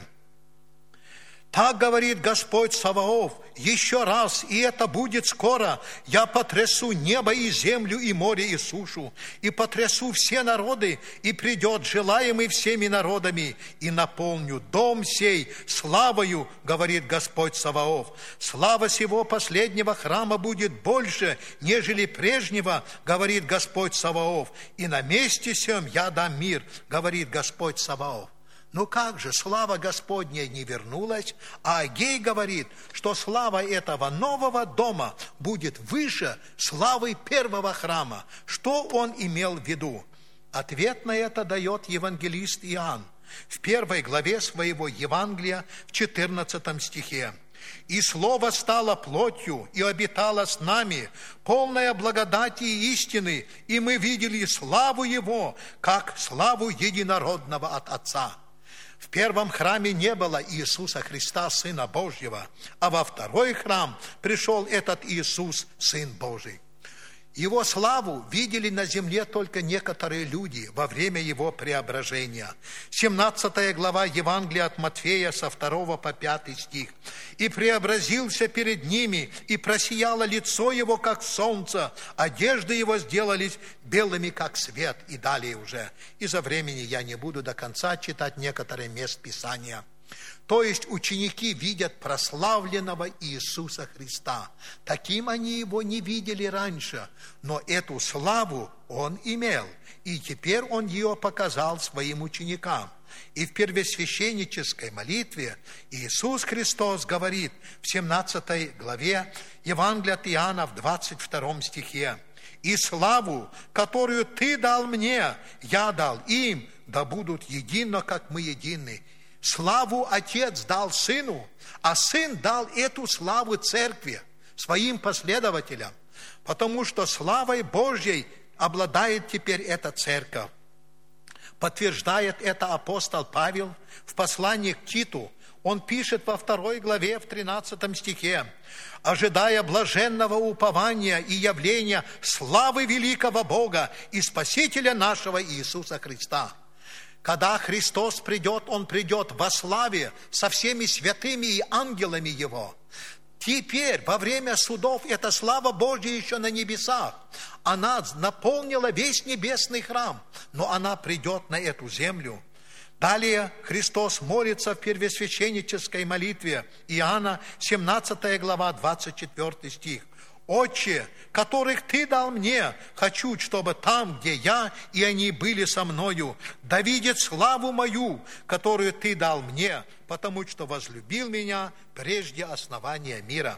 [SPEAKER 1] «Так говорит Господь Саваоф, еще раз, и это будет скоро, я потрясу небо и землю, и море, и сушу, и потрясу все народы, и придет желаемый всеми народами, и наполню дом сей славою, говорит Господь Саваоф. Слава сего последнего храма будет больше, нежели прежнего, говорит Господь Саваоф, и на месте сем я дам мир, говорит Господь Саваоф». Ну как же, слава Господня не вернулась, а Агей говорит, что слава этого нового дома будет выше славы первого храма. Что он имел в виду? Ответ на это дает евангелист Иоанн в первой главе своего Евангелия в четырнадцатом стихе. «И Слово стало плотью и обитало с нами, полное благодати и истины, и мы видели славу Его, как славу единородного от Отца». В первом храме не было Иисуса Христа, Сына Божьего, а во второй храм пришел этот Иисус, Сын Божий. Его славу видели на земле только некоторые люди во время Его преображения. семнадцатая глава Евангелия от Матфея со второго по пятый стих. «И преобразился перед ними, и просияло лицо Его, как солнце, одежды Его сделались белыми, как свет». И далее уже. Из-за времени я не буду до конца читать некоторые места Писания. То есть ученики видят прославленного Иисуса Христа. Таким они Его не видели раньше, но эту славу Он имел, и теперь Он ее показал своим ученикам. И в первосвященнической молитве Иисус Христос говорит в семнадцатой главе Евангелия от Иоанна в двадцать втором стихе: «И славу, которую Ты дал мне, я дал им, да будут едино, как мы едины». Славу Отец дал Сыну, а Сын дал эту славу Церкви, своим последователям, потому что славой Божьей обладает теперь эта Церковь. Подтверждает это апостол Павел в послании к Титу. Он пишет во второй главе, в тринадцатом стихе: «Ожидая блаженного упования и явления славы великого Бога и Спасителя нашего Иисуса Христа». Когда Христос придет, Он придет во славе со всеми святыми и ангелами Его. Теперь, во время судов, эта слава Божья еще на небесах. Она наполнила весь небесный храм, но она придет на эту землю. Далее Христос молится в первосвященнической молитве. Иоанна, семнадцатая глава, двадцать четвёртый стих. «Отче, которых Ты дал мне, хочу, чтобы там, где я, и они были со мною, да видят славу мою, которую Ты дал мне, потому что возлюбил меня прежде основания мира».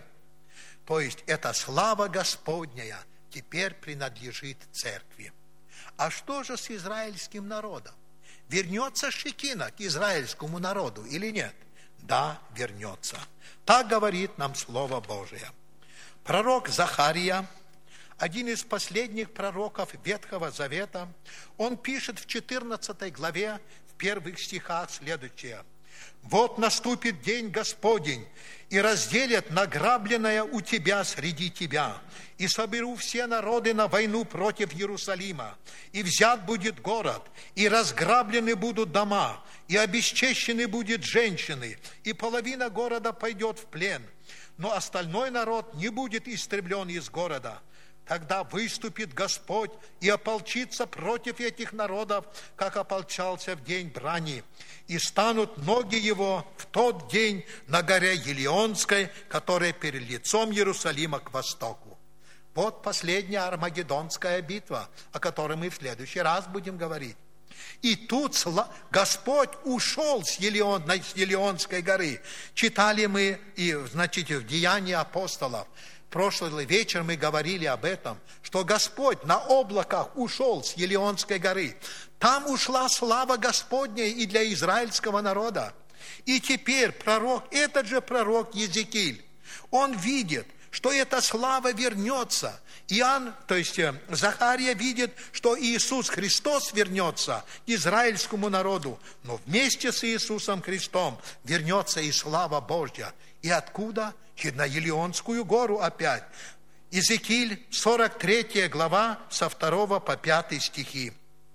[SPEAKER 1] То есть эта слава Господняя теперь принадлежит Церкви. А что же с израильским народом? Вернется Шекина к израильскому народу или нет? Да, вернется. Так говорит нам Слово Божие. Пророк Захария, один из последних пророков Ветхого Завета, он пишет в четырнадцатой главе, в первых стихах следующее: «Вот наступит день Господень, и разделят награбленное у тебя среди тебя, и соберу все народы на войну против Иерусалима, и взят будет город, и разграблены будут дома, и обесчещены будут женщины, и половина города пойдет в плен, но остальной народ не будет истреблен из города. Тогда выступит Господь и ополчится против этих народов, как ополчался в день брани. И станут ноги его в тот день на горе Елеонской, которая перед лицом Иерусалима к востоку». Вот последняя Армагеддонская битва, о которой мы в следующий раз будем говорить. И тут Господь ушел с, Елеон, с Елеонской горы. Читали мы, и, значит, в Деянии апостолов. Прошлый вечер мы говорили об этом, что Господь на облаках ушел с Елеонской горы. Там ушла слава Господня и для израильского народа. И теперь пророк, этот же пророк Иезекииль, он видит, что эта слава вернется. Иоанн, то есть Захария, видит, что Иисус Христос вернется к израильскому народу, но вместе с Иисусом Христом вернется и слава Божья. И откуда? И на Елеонскую гору опять. Иезекииль, сорок третья глава, со второго по пятый стихи.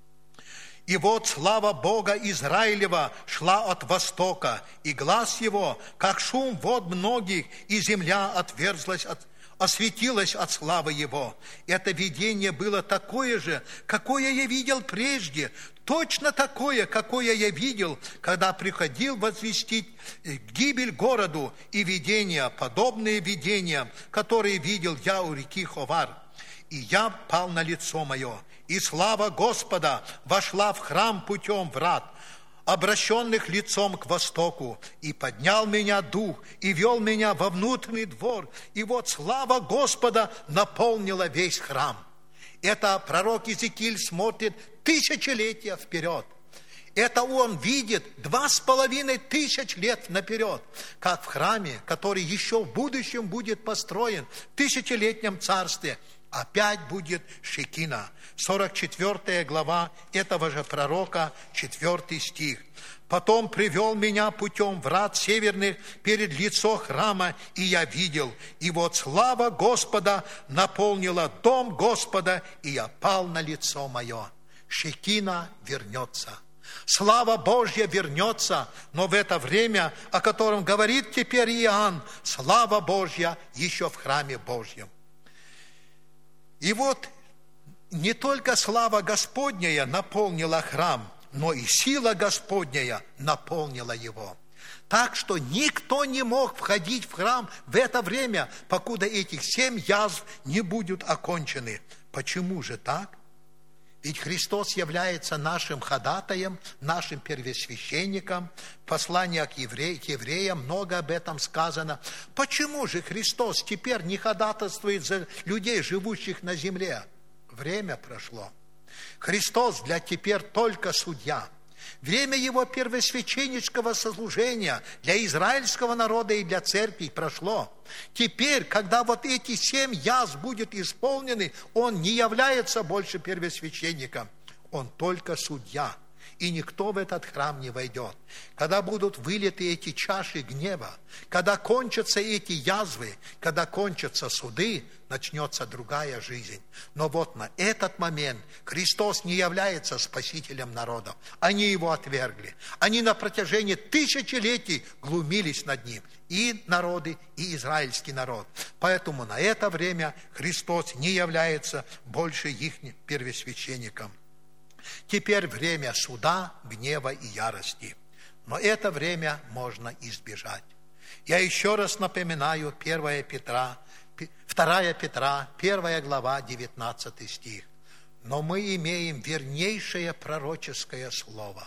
[SPEAKER 1] «И вот слава Бога Израилева шла от востока, и глас его, как шум вод многих, и земля отверзлась от осветилась от славы Его». Это видение было такое же, какое я видел прежде, точно такое, какое я видел, когда приходил возвестить гибель городу, и видения, подобные видениям, которые видел я у реки Ховар. И я пал на лицо мое, и слава Господа вошла в храм путем врат, обращенных лицом к востоку, и поднял меня дух, и вел меня во внутренний двор, и вот слава Господа наполнила весь храм. Это пророк Иезекииль смотрит тысячелетия вперед. Это он видит два с половиной тысяч лет наперед, как в храме, который еще в будущем будет построен в тысячелетнем царстве. опять будет Шекина. сорок четвёртая глава этого же пророка, четвёртый стих. Потом привел меня путем врат северных перед лицо храма, и я видел, и вот слава Господа наполнила дом Господа, и я пал на лицо мое. Шекина вернется. Слава Божья вернется, но в это время, о котором говорит теперь Иоанн, слава Божья еще в храме Божьем. И вот не только слава Господняя наполнила храм, но и сила Господняя наполнила его. Так что никто не мог входить в храм в это время, покуда этих семь язв не будут окончены. Почему же так? Ведь Христос является нашим ходатаем, нашим первосвященником. В послании к евреям, к евреям много об этом сказано. Почему же Христос теперь не ходатайствует за людей, живущих на земле? Время прошло. Христос для теперь только судья. Время его первосвященнического сослужения для израильского народа и для церкви прошло. Теперь, когда вот эти семь язв будут исполнены, он не является больше первосвященником. Он только судья. И никто в этот храм не войдет. Когда будут вылиты эти чаши гнева, когда кончатся эти язвы, когда кончатся суды, начнется другая жизнь. Но вот на этот момент Христос не является спасителем народов. Они его отвергли. Они на протяжении тысячелетий глумились над ним. И народы, и израильский народ. Поэтому на это время Христос не является больше их первосвященником. Теперь время суда, гнева и ярости. Но это время можно избежать. Я еще раз напоминаю первое Петра, второе Петра, первая глава, девятнадцатый стих. Но мы имеем вернейшее пророческое слово.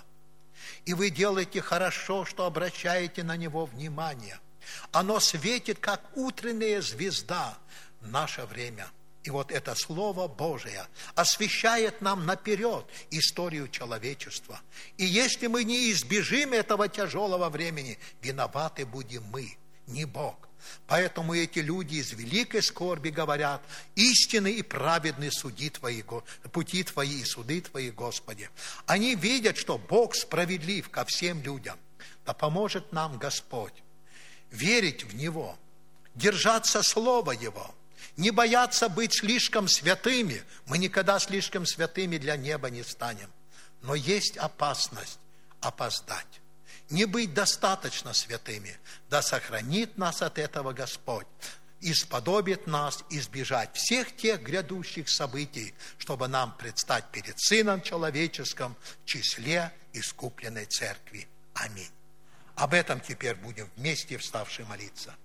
[SPEAKER 1] И вы делаете хорошо, что обращаете на него внимание. Оно светит, как утренняя звезда в наше время. И вот это Слово Божие освещает нам наперед историю человечества. И если мы не избежим этого тяжелого времени, виноваты будем мы, не Бог. Поэтому эти люди из великой скорби говорят: истинны и праведны суди твои, пути твои и суды твои, Господи. Они видят, что Бог справедлив ко всем людям. Да поможет нам Господь верить в Него, держаться Слова Его, не бояться быть слишком святыми. Мы никогда слишком святыми для неба не станем. Но есть опасность опоздать, не быть достаточно святыми. Да сохранит нас от этого Господь и сподобит нас избежать всех тех грядущих событий, чтобы нам предстать перед Сыном Человеческим в числе искупленной Церкви. Аминь. Об этом теперь будем вместе вставши молиться.